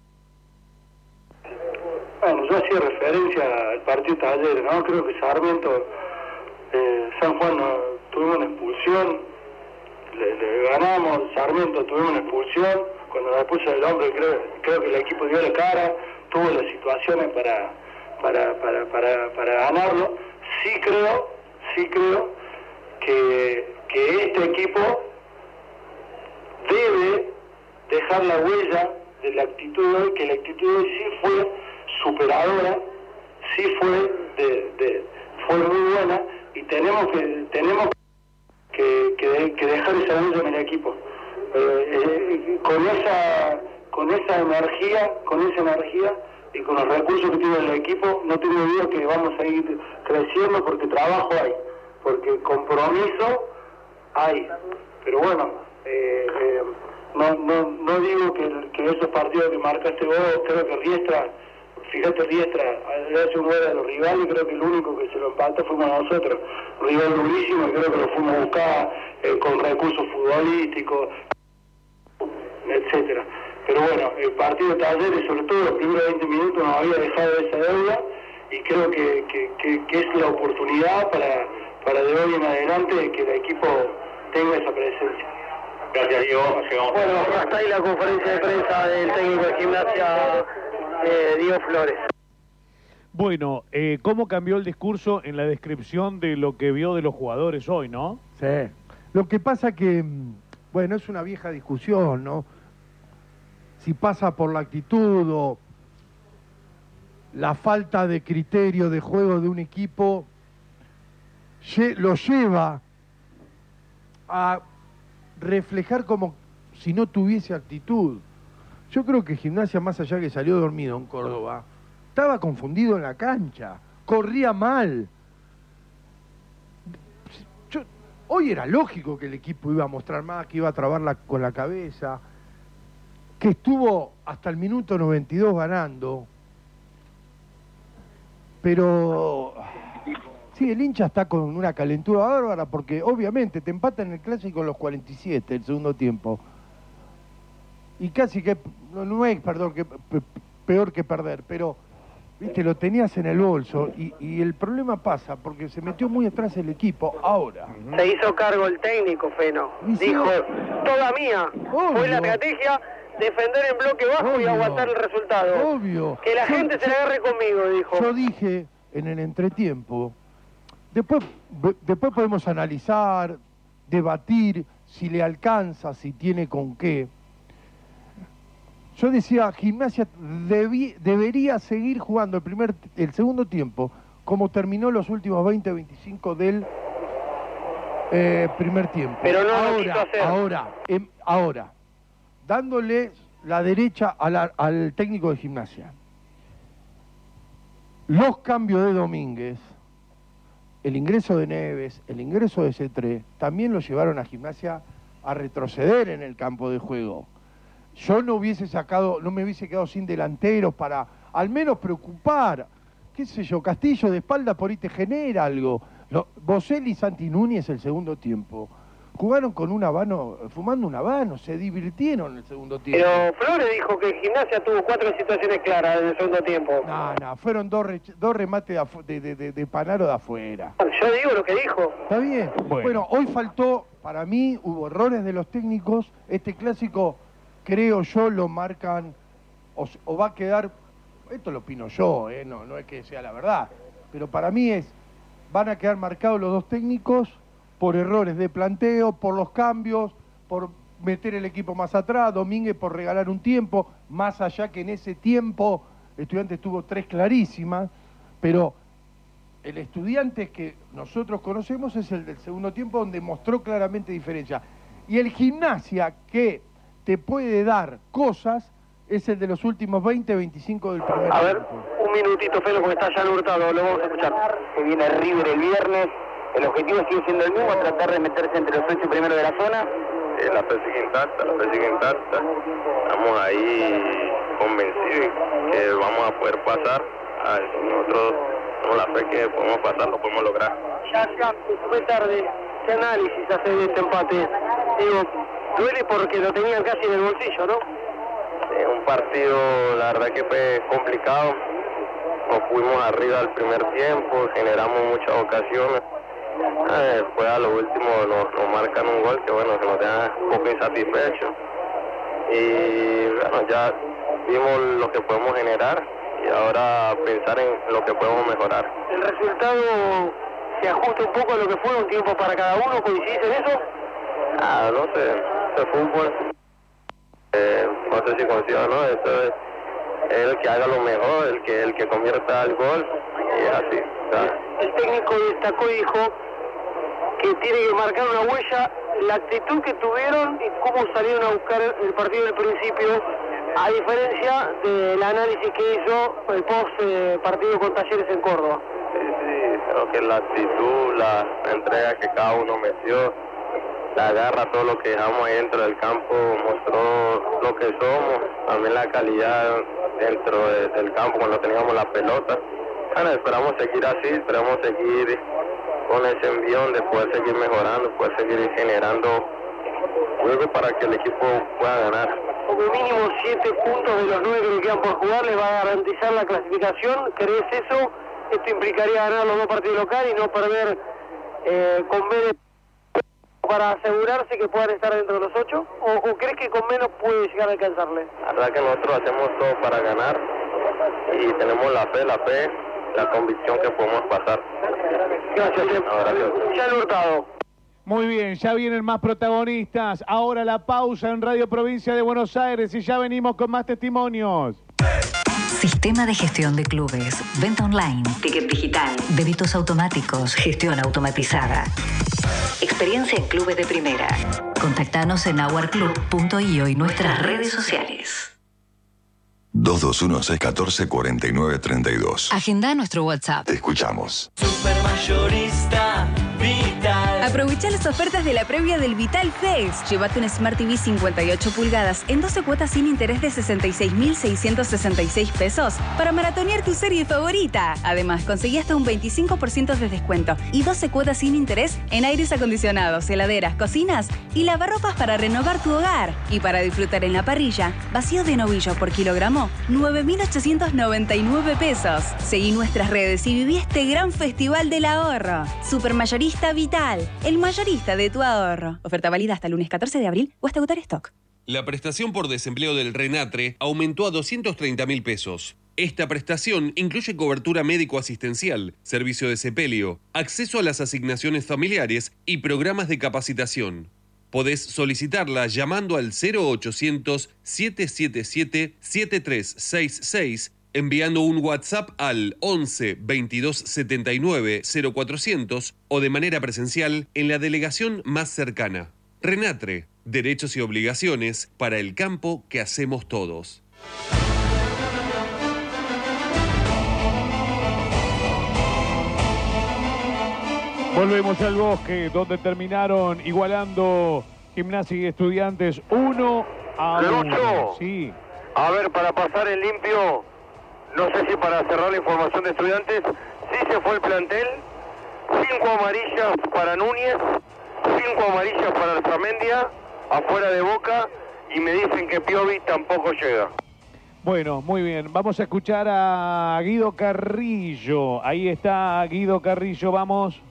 Bueno, yo hacía referencia al partido de ayer, ¿no? Creo que Sarmiento, eh, San Juan, no, tuvimos una expulsión, le, le ganamos, Sarmiento tuvimos una expulsión, cuando me puse el hombre creo, creo que el equipo dio la cara, tuvo las situaciones para, para, para, para, para ganarlo. Sí creo, sí creo que, que este equipo debe dejar la huella de la actitud de hoy, que la actitud de hoy sí fue superadora, sí fue de, de, fue muy buena, y tenemos que tenemos que, que, que dejar esa huella en el equipo. Eh, eh, con esa con esa energía, con esa energía y con los recursos que tiene el equipo, no tengo duda que vamos a ir creciendo, porque trabajo hay, porque compromiso hay. Pero bueno, eh, eh, no, no, no digo que, que esos partidos que marcaste vos, creo que Riestra, fíjate Riestra, le hace un gol a los rivales, creo que el único que se lo empató fuimos nosotros, rival durísimo, y creo que lo fuimos a buscar eh, con recursos futbolísticos, etcétera. Pero bueno, el partido de Talleres, sobre todo los primeros veinte minutos, nos había dejado esa deuda, y creo que, que, que, que es la oportunidad para, para de hoy en adelante que el equipo tenga esa presencia. Gracias, Diego. Bueno, hasta ahí la conferencia de prensa del técnico de Gimnasia, eh, Diego Flores. Bueno, eh, ¿cómo cambió el discurso en la descripción de lo que vio de los jugadores hoy, no? Sí. Lo que pasa que, bueno, es una vieja discusión, ¿no? Si pasa por la actitud o la falta de criterio de juego de un equipo, lo lleva a reflejar como si no tuviese actitud. Yo creo que Gimnasia, más allá que salió dormido en Córdoba, estaba confundido en la cancha, corría mal. Yo, hoy era lógico que el equipo iba a mostrar más, que iba a trabarla con la cabeza, que estuvo hasta el minuto noventa y dos ganando, pero sí, el hincha está con una calentura bárbara porque obviamente te empatan en el clásico en los cuarenta y siete, el segundo tiempo. Y casi que, no, no es perdón, que, peor que perder, pero, viste, lo tenías en el bolso y, y el problema pasa porque se metió muy atrás el equipo. Ahora. Se hizo cargo el técnico, Feno. Dijo, toda mía. Obvio. Fue la estrategia, defender en bloque bajo Obvio. y aguantar el resultado. Obvio. Que la yo, gente se yo, la agarre conmigo, dijo. Yo dije en el entretiempo, después, después podemos analizar, debatir si le alcanza, si tiene con qué. Yo decía, Gimnasia debí, debería seguir jugando el primer, el segundo tiempo, como terminó los últimos veinte, veinticinco del eh, primer tiempo. Pero no ahora, lo quiso hacer. Ahora, eh, ahora, dándole la derecha a la, al técnico de Gimnasia. Los cambios de Domínguez, el ingreso de Neves, el ingreso de Cetré, también lo llevaron a Gimnasia a retroceder en el campo de juego. Yo no hubiese sacado, no me hubiese quedado sin delanteros para al menos preocupar, qué sé yo, Castillo de espalda por ahí te genera algo. Lo, Boselli y Santi Núñez el segundo tiempo jugaron con un habano, fumando un habano, se divirtieron en el segundo tiempo. Pero Flores dijo que Gimnasia tuvo cuatro situaciones claras en el segundo tiempo. No, no, fueron dos, re, dos remates de, de, de, de Panaro de afuera. Yo digo lo que dijo. ¿Está bien? Bueno. bueno, hoy faltó, para mí, hubo errores de los técnicos. Este clásico, creo yo, lo marcan, o, o va a quedar, esto lo opino yo, eh, no, no es que sea la verdad, pero para mí es, van a quedar marcados los dos técnicos por errores de planteo, por los cambios, por meter el equipo más atrás, Domínguez por regalar un tiempo, más allá que en ese tiempo Estudiantes tuvo tres clarísimas, pero el Estudiantes que nosotros conocemos es el del segundo tiempo donde mostró claramente diferencia. Y el Gimnasia que te puede dar cosas es el de los últimos veinte, veinticinco del primer A tiempo. ver, un minutito, Felo, porque está ya Hurtado, lo vamos a escuchar. Se viene River el viernes. El objetivo sigue siendo el mismo, tratar de meterse entre los ocho primeros de la zona. Eh, la fe sigue intacta, la fe sigue intacta. Estamos ahí convencidos que vamos a poder pasar. Ay, nosotros tenemos la fe que podemos pasar, lo podemos lograr. Ya, ya, fue tarde. ¿Qué análisis hace de este empate? Digo, duele porque lo tenían casi en el bolsillo, ¿no? Es un partido, la verdad que fue complicado. Nos fuimos arriba al primer tiempo, generamos muchas ocasiones. Eh, después a lo último nos, nos marcan un gol que bueno, que nos deja un poco insatisfechos. Y bueno, ya vimos lo que podemos generar y ahora pensar en lo que podemos mejorar. ¿El resultado se ajusta un poco a lo que fue un tiempo para cada uno? ¿Coincidís en eso? Ah, no sé, de fútbol. Eh, no sé si coincido, ¿no? Esto es el que haga lo mejor, el que el que convierta el gol y así. ¿sabes? El técnico destacó y dijo que tiene que marcar una huella, la actitud que tuvieron y cómo salieron a buscar el partido del principio, a diferencia del análisis que hizo el post eh, partido con Talleres en Córdoba. Sí, sí, creo que la actitud, la, la entrega que cada uno metió, la garra, todo lo que dejamos ahí dentro del campo, mostró lo que somos, también la calidad dentro de, del campo cuando teníamos la pelota. Bueno, esperamos seguir así, esperamos seguir con ese envión de poder seguir mejorando, poder seguir generando juego para que el equipo pueda ganar. Como mínimo siete puntos de los nueve que le quedan por jugar les va a garantizar la clasificación. ¿Crees eso? Esto implicaría ganar los dos partidos locales y no perder eh, con menos para asegurarse que puedan estar dentro de los ocho. ¿O, o crees que con menos puede llegar a alcanzarle? La verdad que nosotros hacemos todo para ganar y tenemos la fe, la fe, la convicción que podemos pasar. Gracias, ya lo Hurtado. Muy bien, ya vienen más protagonistas. Ahora la pausa en Radio Provincia de Buenos Aires y ya venimos con más testimonios. Sistema de gestión de clubes, venta online, ticket digital, débitos automáticos, gestión automatizada. Experiencia en clubes de primera. Contactanos en our club punto i o y nuestras redes sociales. dos dos uno, seis uno cuatro, cuatro nueve tres dos. Agenda nuestro WhatsApp. Te escuchamos. Supermayorista Vital. Aprovecha las ofertas de la previa del Vital Fest. Llévate un Smart T V cincuenta y ocho pulgadas en doce cuotas sin interés de sesenta y seis mil seiscientos sesenta y seis pesos para maratonear tu serie favorita. Además, conseguí hasta un veinticinco por ciento de descuento y doce cuotas sin interés en aires acondicionados, heladeras, cocinas y lavarropas para renovar tu hogar. Y para disfrutar en la parrilla, vacío de novillo por kilogramo, nueve mil ochocientos noventa y nueve pesos. Seguí nuestras redes y viví este gran festival del ahorro. Supermayorista Vital, el mayorista de tu ahorro. Oferta válida hasta el lunes catorce de abril o hasta agotar stock. La prestación por desempleo del RENATRE aumentó a doscientos treinta mil pesos. Esta prestación incluye cobertura médico-asistencial, servicio de sepelio, acceso a las asignaciones familiares y programas de capacitación. Podés solicitarla llamando al cero ochocientos, siete siete siete, siete tres seis seis, enviando un WhatsApp al once, veintidós setenta y nueve, cero cuatrocientos o de manera presencial en la delegación más cercana. RENATRE, derechos y obligaciones para el campo que hacemos todos. Volvemos al Bosque, donde terminaron igualando Gimnasia y Estudiantes uno a uno. Lucho, sí. A ver, para pasar en limpio, no sé si para cerrar la información de Estudiantes, sí se fue el plantel, cinco amarillas para Núñez, cinco amarillas para Arzamendia, afuera de Boca, y me dicen que Piovi tampoco llega. Bueno, muy bien. Vamos a escuchar a Guido Carrillo. Ahí está Guido Carrillo, vamos.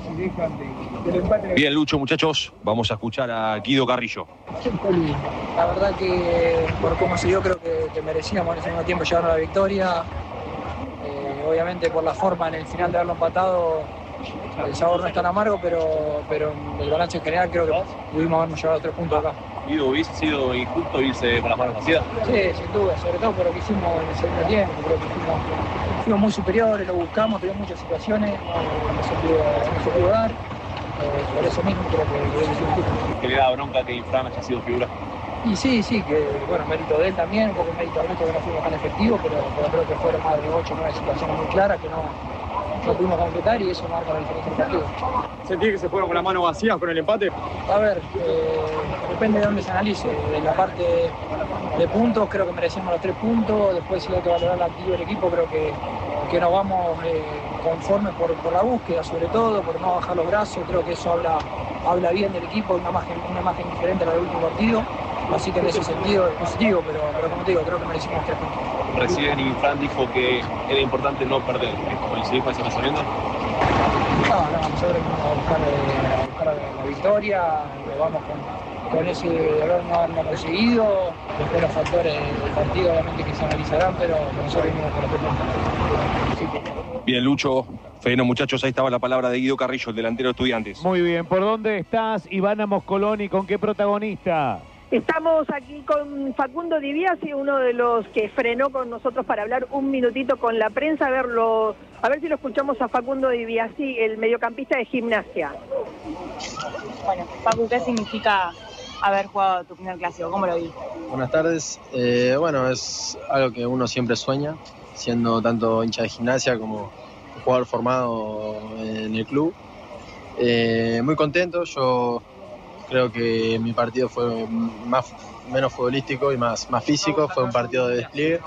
Bien, Lucho, muchachos, vamos a escuchar a Guido Carrillo. La verdad que por cómo se dio creo que, que merecíamos en el segundo tiempo llegar a la victoria. Eh, obviamente por la forma en el final de haberlo empatado el sabor no es tan amargo, pero, pero en el balance en general creo que pudimos habernos llevado tres puntos acá. Guido, ¿hubiese sido injusto irse con las manos vacías? Sí, sin duda, sobre todo por lo que hicimos en el segundo tiempo. Creo que fuimos, fuimos muy superiores, lo buscamos, tuvimos muchas situaciones, no, no, se, pudo, no se pudo dar. Eh, por eso mismo creo que hubiese sido injusto. ¿Qué le da bronca que Infran haya sido figura? Y sí, sí, que bueno, mérito de él también, un poco mérito de nosotros que no fuimos tan efectivos, pero, pero creo que fueron más de ocho o nueve situaciones muy claras que no, no pudimos completar y eso marca la diferencia del partido. ¿Sentí que se fueron con las manos vacías con el empate? A ver, eh, depende de dónde se analice. En la parte de puntos creo que merecemos los tres puntos, después si hay que valorar la actitud del equipo creo que, que nos vamos eh, conformes por, por la búsqueda, sobre todo, por no bajar los brazos, creo que eso habla, habla bien del equipo, una imagen, una imagen diferente a la del último partido. Así que en ese sentido es positivo, pero, pero como te digo, creo que merecimos tres puntos. Recién Infran dijo que era importante no perder. ¿Coincidís con ese pensamiento? No, no, nosotros vamos a buscar, eh, a buscar la victoria, vamos con, con ese dolor no haberlo conseguido. Después los factores del partido obviamente que se analizarán, pero nosotros venimos con los tres puntos. Sí. Bien, Lucho. Feno, muchachos, ahí estaba la palabra de Guido Carrillo, el delantero de Estudiantes. Muy bien, ¿por dónde estás, Ivana Moscoloni? ¿Con qué protagonista? Estamos aquí con Facundo Di Biasi, uno de los que frenó con nosotros para hablar un minutito con la prensa, a verlo, a ver si lo escuchamos a Facundo Di Biasi, el mediocampista de Gimnasia. Bueno, Facu, ¿qué significa haber jugado tu primer clásico? ¿Cómo lo viste? Buenas tardes. Eh, bueno, es algo que uno siempre sueña, siendo tanto hincha de Gimnasia como jugador formado en el club. Eh, muy contento, yo Creo que mi partido fue más, menos futbolístico y más, más físico, fue un partido de despliegue.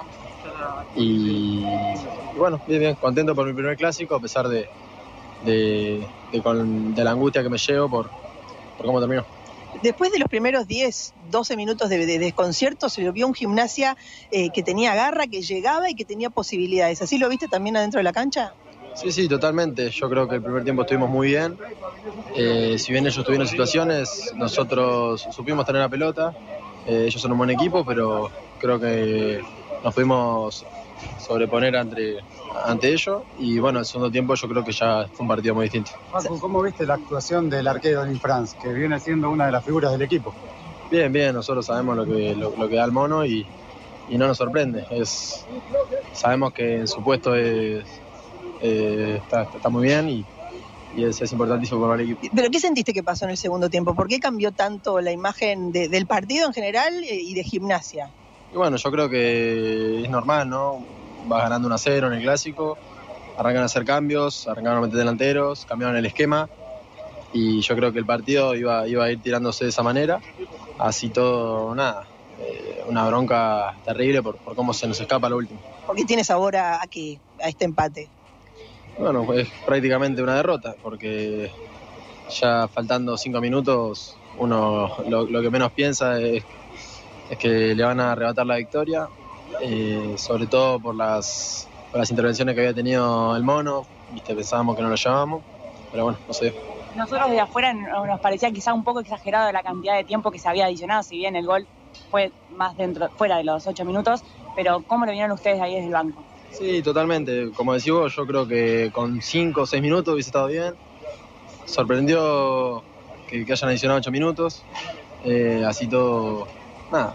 Y, y bueno, bien, bien, contento por mi primer clásico, a pesar de, de, de, con, de la angustia que me llevo por, por cómo terminó. Después de los primeros diez, doce minutos de, de desconcierto, se vio un Gimnasia eh, que tenía garra, que llegaba y que tenía posibilidades. ¿Así lo viste también adentro de la cancha? Sí, sí, totalmente. Yo creo que el primer tiempo estuvimos muy bien. Eh, si bien ellos tuvieron situaciones, nosotros supimos tener la pelota. Eh, ellos son un buen equipo, pero creo que nos pudimos sobreponer ante, ante ellos. Y bueno, el segundo tiempo yo creo que ya fue un partido muy distinto. Paco, ¿cómo viste la actuación del arquero Denis Franz, que viene siendo una de las figuras del equipo? Bien, bien. Nosotros sabemos lo que, lo, lo que da el mono y, y no nos sorprende. Es, sabemos que en su puesto es... Eh, está, está muy bien y, y es, es importantísimo para el equipo. ¿Pero qué sentiste que pasó en el segundo tiempo? ¿Por qué cambió tanto la imagen de, del partido en general y de Gimnasia? Y bueno, yo creo que es normal, ¿no? Vas ganando uno a cero en el clásico, arrancan a hacer cambios, arrancaron a meter delanteros, cambiaron el esquema y yo creo que el partido iba, iba a ir tirándose de esa manera. Así todo, nada, eh, una bronca terrible por, por cómo se nos escapa lo último. ¿Por qué tiene sabor a, a qué? A este empate. Bueno, es prácticamente una derrota, porque ya faltando cinco minutos, uno lo, lo que menos piensa es, es que le van a arrebatar la victoria, eh, sobre todo por las, por las intervenciones que había tenido el mono, viste, pensábamos que no lo llevábamos, pero bueno, no sé. Nosotros desde afuera nos parecía quizá un poco exagerado la cantidad de tiempo que se había adicionado, si bien el gol fue más dentro, fuera de los ocho minutos, pero ¿cómo lo vieron ustedes ahí desde el banco? Sí, totalmente. Como decís vos, yo creo que con cinco o seis minutos hubiese estado bien. Sorprendió que, que hayan adicionado ocho minutos. Eh, así todo, nada.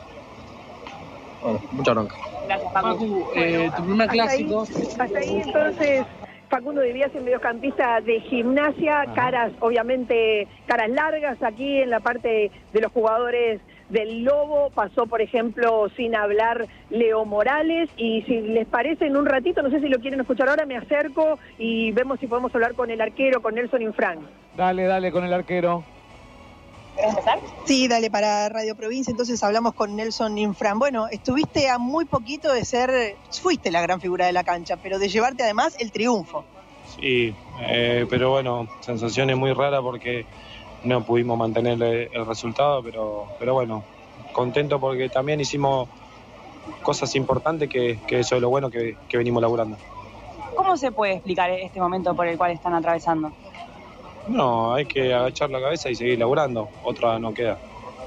Bueno, mucha bronca. Gracias, Paco. Eh, tu primer clásico. Hasta ahí, hasta ahí entonces... Facundo Di Biase, mediocampista de Gimnasia, Ajá. caras, obviamente, caras largas aquí en la parte de los jugadores del Lobo. Pasó, por ejemplo, sin hablar Leo Morales. Y si les parece, en un ratito, no sé si lo quieren escuchar ahora, me acerco y vemos si podemos hablar con el arquero, con Nelson Infran. Dale, dale, con el arquero. ¿Querés empezar? Sí, dale, para Radio Provincia, entonces hablamos con Nelson Infran. Bueno, estuviste a muy poquito de ser, fuiste la gran figura de la cancha, pero de llevarte además el triunfo. Sí, eh, pero bueno, sensaciones muy raras porque no pudimos mantener el resultado, pero, pero bueno, contento porque también hicimos cosas importantes que, que eso es lo bueno que, que venimos laburando. ¿Cómo se puede explicar este momento por el cual están atravesando? No, hay que agachar la cabeza y seguir laburando, otra no queda.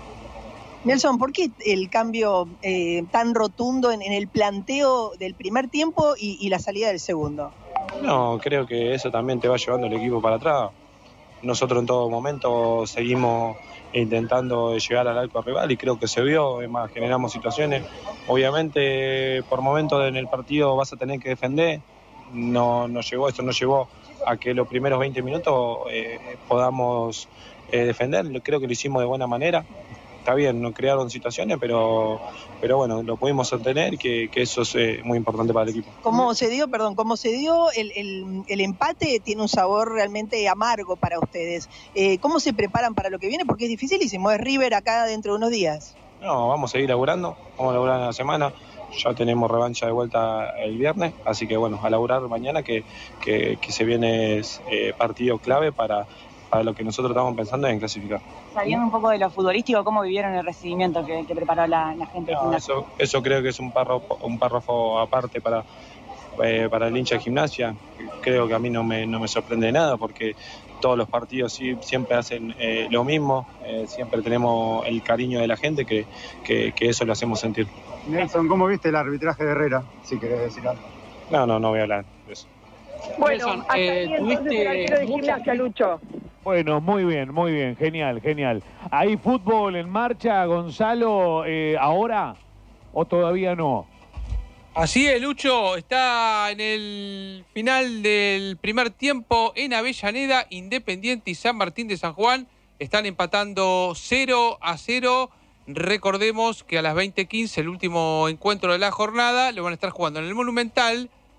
Nelson, ¿por qué el cambio eh, tan rotundo en, en el planteo del primer tiempo y, y la salida del segundo? No, creo que eso también te va llevando el equipo para atrás. Nosotros en todo momento seguimos intentando llegar al arco rival y creo que se vio, es más, generamos situaciones. Obviamente por momentos en el partido vas a tener que defender, no, no llegó, esto no llevó a que los primeros veinte minutos eh, podamos eh, defender, creo que lo hicimos de buena manera. Está bien, no crearon situaciones, pero, pero bueno, lo pudimos sostener, que, que eso es eh, muy importante para el equipo. ¿Cómo se dio, perdón, cómo se dio el, el, el empate? Tiene un sabor realmente amargo para ustedes. Eh, ¿Cómo se preparan para lo que viene? Porque es dificilísimo, es River acá dentro de unos días. No, vamos a seguir laburando, vamos a laburar en la semana. Ya tenemos revancha de vuelta el viernes, así que bueno, a laburar mañana que, que, que se viene eh, partido clave para, para lo que nosotros estamos pensando en clasificar. Sabiendo un poco de lo futbolístico, ¿cómo vivieron el recibimiento que, que preparó la, la gente? No, eso, eso creo que es un párrafo, un párrafo aparte para, eh, para el hincha de Gimnasia. Creo que a mí no me, no me sorprende nada porque todos los partidos sí, siempre hacen eh, lo mismo, eh, siempre tenemos el cariño de la gente que, que, que eso lo hacemos sentir. Nelson, ¿cómo viste el arbitraje de Herrera? Si querés decir algo. No, no, no voy a hablar de eso. Bueno, Nelson, hasta eh, ahí entonces el arquero de Gimnasia, Lucho. Bueno, muy bien, muy bien, genial, genial. ¿Hay fútbol en marcha, Gonzalo, eh, ahora o todavía no? Así es, Lucho, está en el final del primer tiempo en Avellaneda, Independiente y San Martín de San Juan están empatando cero a cero. Recordemos que a las veinte quince, el último encuentro de la jornada, lo van a estar jugando en el Monumental,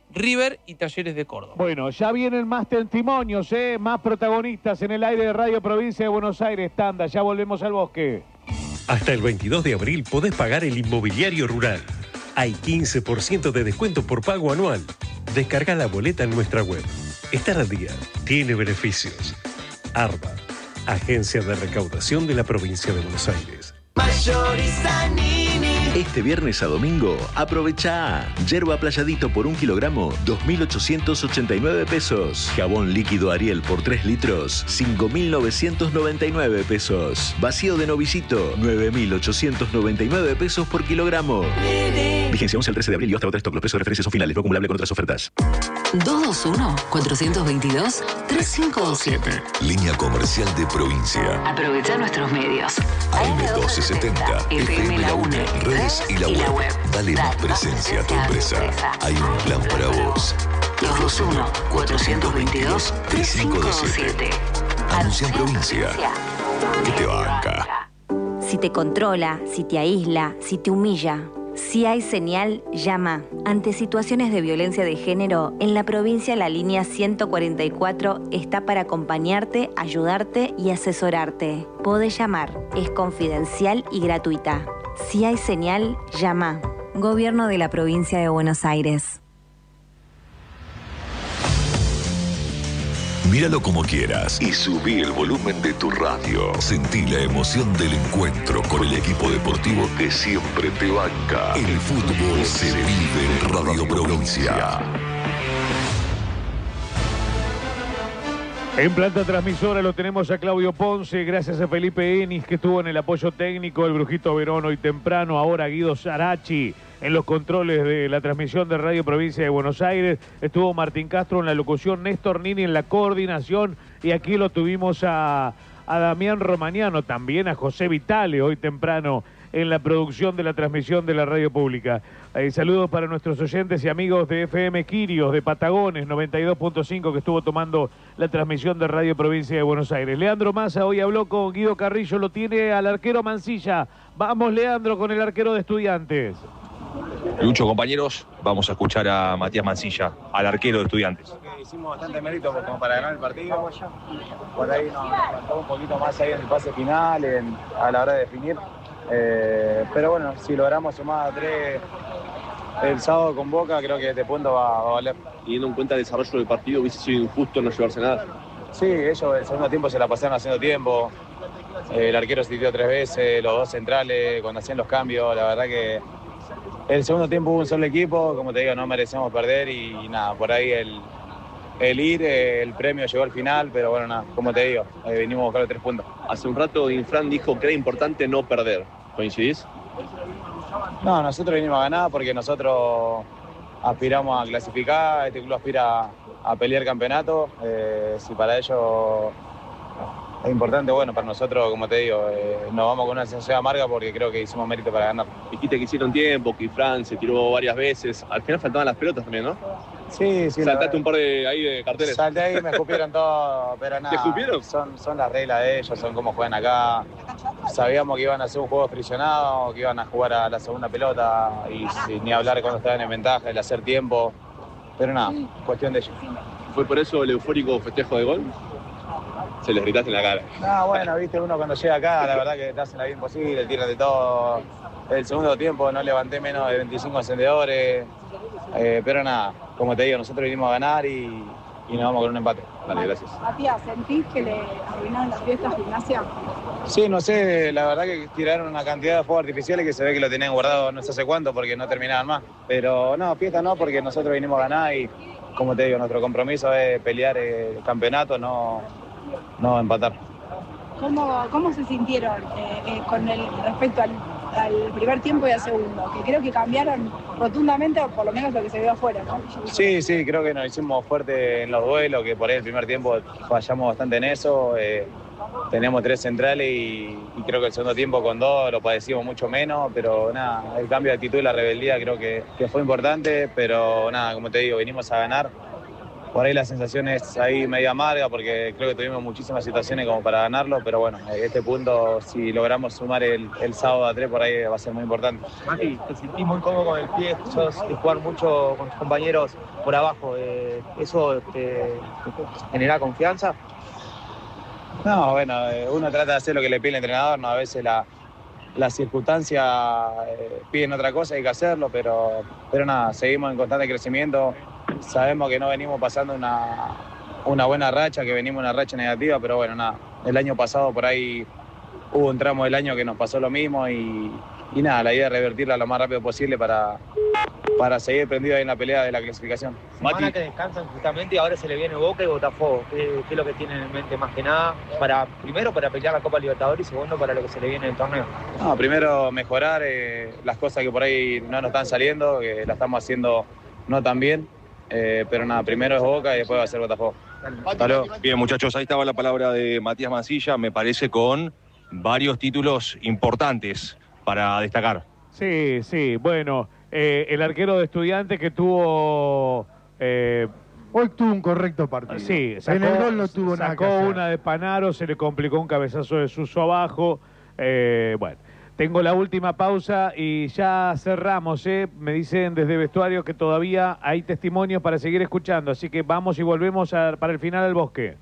River y Talleres de Córdoba. Bueno, ya vienen más testimonios, ¿eh? Más protagonistas en el aire de Radio Provincia de Buenos Aires. Tanda, ya volvemos al bosque. Hasta el veintidós de abril podés pagar el inmobiliario rural. Hay quince por ciento de descuento por pago anual. Descarga la boleta en nuestra web. Estar al día tiene beneficios. ARBA, Agencia de Recaudación de la Provincia de Buenos Aires. Mayorista Nini. Este viernes a domingo, aprovecha yerba playadito por un kilogramo, dos mil ochocientos ochenta y nueve pesos. Jabón líquido Ariel por tres litros, cinco mil novecientos noventa y nueve pesos. Vacío de novicito, nueve mil ochocientos noventa y nueve pesos por kilogramo. Vigencia once al trece de abril y hasta otro stock. Los precios de referencia son finales, no acumulable con otras ofertas. dos dos uno, cuatro dos dos, tres cinco dos siete. Línea comercial de provincia. Aprovecha nuestros medios. A M doce setenta, F M La Una, redes y la web. Dale más presencia a tu empresa. Hay un plan para vos. dos dos uno, cuatro dos dos, tres cinco dos siete. Anuncia en provincia. Que te banca. Si te controla, si te aísla, si te humilla. Si hay señal, llama. Ante situaciones de violencia de género, en la provincia la línea ciento cuarenta y cuatro está para acompañarte, ayudarte y asesorarte. Podés llamar, es confidencial y gratuita. Si hay señal, llama. Gobierno de la Provincia de Buenos Aires. Míralo como quieras y subí el volumen de tu radio. Sentí la emoción del encuentro con el equipo deportivo que siempre te banca. El fútbol se vive en Radio Provincia. En planta transmisora lo tenemos a Claudio Ponce, gracias a Felipe Enis que estuvo en el apoyo técnico, el Brujito Verón hoy temprano, ahora Guido Sarachi en los controles de la transmisión de Radio Provincia de Buenos Aires, estuvo Martín Castro en la locución, Néstor Nini en la coordinación y aquí lo tuvimos a, a Damián Romagnano, también a José Vitale hoy temprano en la producción de la transmisión de la radio pública. Eh, saludos para nuestros oyentes y amigos de F M Quirios, de Patagones noventa y dos punto cinco, que estuvo tomando la transmisión de Radio Provincia de Buenos Aires. Leandro Massa hoy habló con Guido Carrillo, lo tiene al arquero Mancilla. Vamos, Leandro, con el arquero de Estudiantes. Lucho, compañeros, vamos a escuchar a Matías Mancilla, al arquero de Estudiantes. Hicimos bastante mérito como para ganar el partido. Por ahí nos faltó un poquito más ahí en el pase final, en, a la hora de definir. Eh, pero bueno, si logramos sumar a tres el sábado con Boca, creo que este punto va, va a valer. Teniendo en cuenta el desarrollo del partido, hubiese sido injusto no llevarse nada. Sí, ellos el segundo tiempo se la pasaron haciendo tiempo. Eh, el arquero se tiró tres veces, los dos centrales, cuando hacían los cambios, la verdad que el segundo tiempo hubo un solo equipo, como te digo, no merecemos perder y, y nada, por ahí el, el ir, eh, el premio llegó al final, pero bueno, nada, como te digo, eh, vinimos a buscar los tres puntos. Hace un rato Infran dijo que era importante no perder. ¿Coincidís? No, nosotros vinimos a ganar porque nosotros aspiramos a clasificar, este club aspira a pelear campeonato, eh, si para ello es importante, bueno, para nosotros, como te digo, eh, nos vamos con una sensación amarga porque creo que hicimos mérito para ganar. Dijiste que hicieron tiempo, que Infran se tiró varias veces, al final faltaban las pelotas también, ¿no? Sí, sí. Saltaste un par de, ahí de carteles. Salté ahí y me escupieron todo, pero nada. ¿Te escupieron? Son, son las reglas de ellos, son cómo juegan acá. Sabíamos que iban a hacer un juego friccionado, que iban a jugar a la segunda pelota y sin ni hablar cuando estaban en ventaja, el hacer tiempo. Pero nada, cuestión de ellos. ¿Fue por eso el eufórico festejo de gol? Se les gritaste en la cara. No, bueno, viste, uno cuando llega acá, la verdad que te hacen la vida imposible, tiran de todo. El segundo tiempo no levanté menos de veinticinco encendedores. Eh, pero nada, como te digo, nosotros vinimos a ganar y, y nos vamos con un empate. Vale, gracias. Matías, ¿sentís que le arruinaron las fiestas a Gimnasia? Sí, no sé, la verdad que tiraron una cantidad de fuegos artificiales que se ve que lo tenían guardado no sé hace cuánto porque no terminaban más. Pero no, fiesta no, porque nosotros vinimos a ganar y, como te digo, nuestro compromiso es pelear el campeonato, no, no empatar. ¿Cómo, cómo se sintieron eh, eh, con el respecto al, al primer tiempo y al segundo? Que creo que cambiaron rotundamente, o por lo menos lo que se vio afuera, ¿no? Sí, sí, creo que nos hicimos fuertes en los duelos, que por ahí el primer tiempo fallamos bastante en eso. Eh, teníamos tres centrales y, y creo que el segundo tiempo con dos lo padecimos mucho menos, pero nada, el cambio de actitud y la rebeldía creo que, que fue importante, pero nada, como te digo, vinimos a ganar por ahí la sensación es ahí media amarga porque creo que tuvimos muchísimas situaciones como para ganarlo, pero bueno, a este punto si logramos sumar el, el sábado a tres por ahí va a ser muy importante. Mati, te sentís muy cómodo con el pie, sos de jugar mucho con tus compañeros por abajo, eh, ¿eso te, te genera confianza? No, bueno, uno trata de hacer lo que le pide el entrenador, ¿no? A veces la, las circunstancias eh, piden otra cosa, hay que hacerlo, pero, pero nada, seguimos en constante crecimiento. Sabemos que no venimos pasando una, una buena racha, que venimos una racha negativa, pero bueno, nada, el año pasado por ahí hubo un tramo del año que nos pasó lo mismo y, y nada, la idea es revertirla lo más rápido posible para, para seguir prendido ahí en la pelea de la clasificación. Semana Mati, que descansan justamente y ahora se le viene Boca y Botafogo. ¿Qué, qué es lo que tienen en mente más que nada? Para, primero para pelear la Copa Libertadores y segundo para lo que se le viene en el torneo. No, primero mejorar eh, las cosas que por ahí no nos están saliendo, que la estamos haciendo no tan bien. Eh, pero nada, primero es Boca y después va a ser Botafogo. Hasta luego. Bien, muchachos, ahí estaba la palabra de Matías Mansilla, me parece con varios títulos importantes para destacar. Sí, sí, bueno, eh, el arquero de Estudiantes que tuvo... Eh, Hoy tuvo un correcto partido. Sí, sacó, en el gol no tuvo nada que sacó hacer. una de Panaro, se le complicó un cabezazo de Suso abajo. Eh, bueno, tengo la última pausa y ya cerramos, ¿eh? Me dicen desde vestuario que todavía hay testimonios para seguir escuchando, así que vamos y volvemos a, para el final del bosque.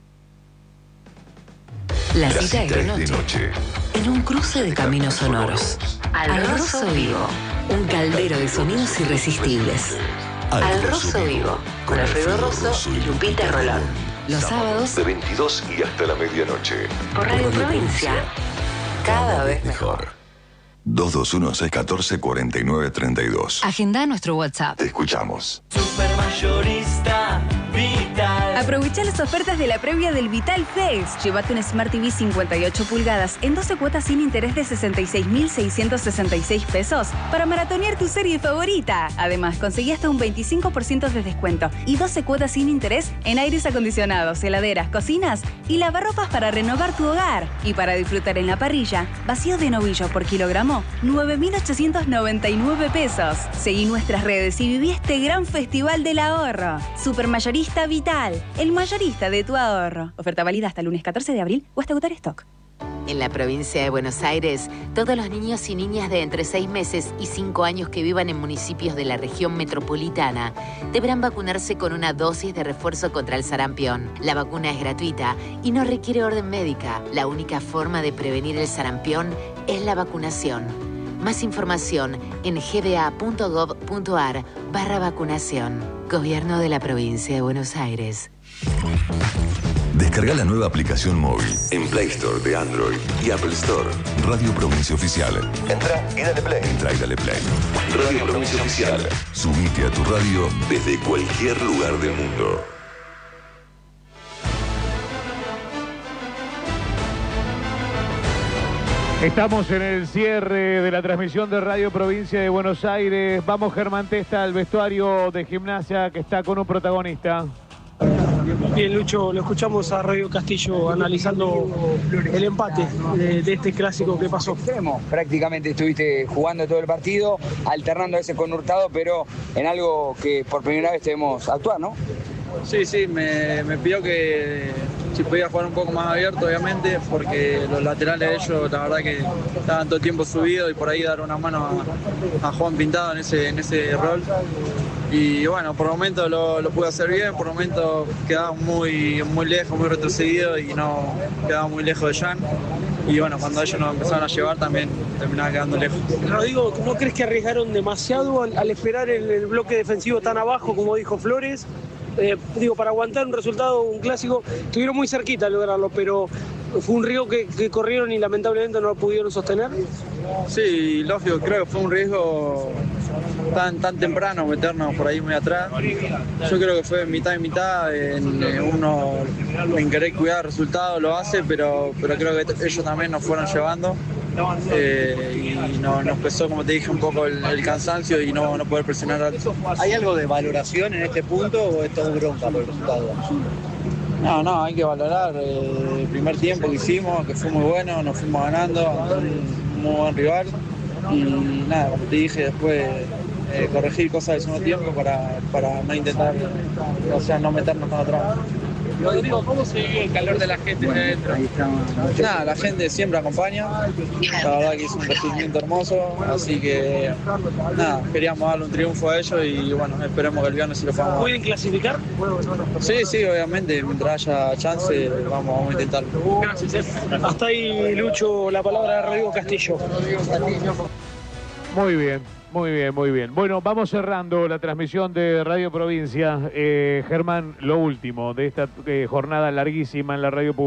La cita es de noche, de noche, en un cruce de caminos sonoros. Al Rosso Vivo, un caldero de sonidos irresistibles. Al Rosso Vivo, con Alfredo Rosso y Lupita Rolón. Los sábados de veintidós y hasta la medianoche. Por Radio Provincia. Cada vez mejor. dos dos uno, seis uno cuatro, cuatro nueve tres dos. Agenda nuestro WhatsApp. Te escuchamos. Supermayorista Vital. Aprovecha las ofertas de la previa del Vital Fest. Llévate un Smart T V cincuenta y ocho pulgadas en doce cuotas sin interés de sesenta y seis mil seiscientos sesenta y seis pesos para maratonear tu serie favorita. Además, conseguí hasta un veinticinco por ciento de descuento y doce cuotas sin interés en aires acondicionados, heladeras, cocinas y lavarropas para renovar tu hogar. Y para disfrutar en la parrilla, vacío de novillo por kilogramo, nueve mil ochocientos noventa y nueve pesos. Seguí nuestras redes y viví este gran festival del ahorro. Supermayorista Vital, el mayorista de tu ahorro. Oferta válida hasta el lunes catorce de abril o hasta agotar stock. En la provincia de Buenos Aires, todos los niños y niñas de entre seis meses y cinco años que vivan en municipios de la región metropolitana deberán vacunarse con una dosis de refuerzo contra el sarampión. La vacuna es gratuita y no requiere orden médica. La única forma de prevenir el sarampión es la vacunación. Más información en gba.gov.ar barra vacunación. Gobierno de la provincia de Buenos Aires. Descarga la nueva aplicación móvil en Play Store de Android y Apple Store. Radio Provincia Oficial. Entra y dale play. Entra y dale play. Radio Provincia Oficial. Subite a tu radio desde cualquier lugar del mundo. Estamos en el cierre de la transmisión de Radio Provincia de Buenos Aires. Vamos, Germán Testa, al vestuario de Gimnasia que está con un protagonista. Bien, Lucho, lo escuchamos a Radio Castillo analizando el empate de, de este clásico que pasó. Prácticamente estuviste jugando todo el partido, alternando a veces con Hurtado, pero en algo que por primera vez debemos actuar, ¿no? Sí, sí, me, me pidió que si podía jugar un poco más abierto, obviamente, porque los laterales de ellos, la verdad que estaban todo el tiempo subidos y por ahí dar una mano a, a Juan Pintado en ese, en ese rol. Y bueno, por momentos lo, lo pude hacer bien, por momentos quedaba muy, muy lejos, muy retrocedido y no quedaba muy lejos de Jan. Y bueno, cuando ellos nos empezaron a llevar también terminaba quedando lejos. Rodrigo, ¿no crees que arriesgaron demasiado al, al esperar el, el bloque defensivo tan abajo, como dijo Flores? Eh, digo, para aguantar un resultado, un clásico, estuvieron muy cerquita a lograrlo, pero fue un riesgo que, que corrieron y lamentablemente no lo pudieron sostener. Sí, lógico, creo que fue un riesgo tan, tan temprano meternos por ahí muy atrás. Yo creo que fue mitad y mitad, en, en uno en querer cuidar el resultado lo hace, pero, pero creo que ellos también nos fueron llevando. Eh, y no, nos pesó, como te dije, un poco el, el cansancio y no, no poder presionar alto. ¿Hay algo de valoración en este punto o es todo bronca por el resultado? No, no, hay que valorar eh, el primer tiempo que hicimos, que fue muy bueno, nos fuimos ganando, un muy buen rival y nada, como te dije, después eh, corregir cosas del segundo tiempo para, para no intentar, o sea, no meternos con otra. Rodrigo, ¿cómo se vive el calor de la gente allá adentro? Nada, la gente siempre acompaña, la verdad que es un recibimiento hermoso, así que nada, queríamos darle un triunfo a ellos y bueno, esperemos que el viernes sí lo podamos. ¿Pueden clasificar? Sí, sí, obviamente, mientras haya chance vamos, vamos a intentarlo. Gracias. Hasta ahí, Lucho, la palabra de Rodrigo Castillo. Muy bien, muy bien, muy bien. Bueno, vamos cerrando la transmisión de Radio Provincia. Eh, Germán, lo último de esta eh, jornada larguísima en la radio pública.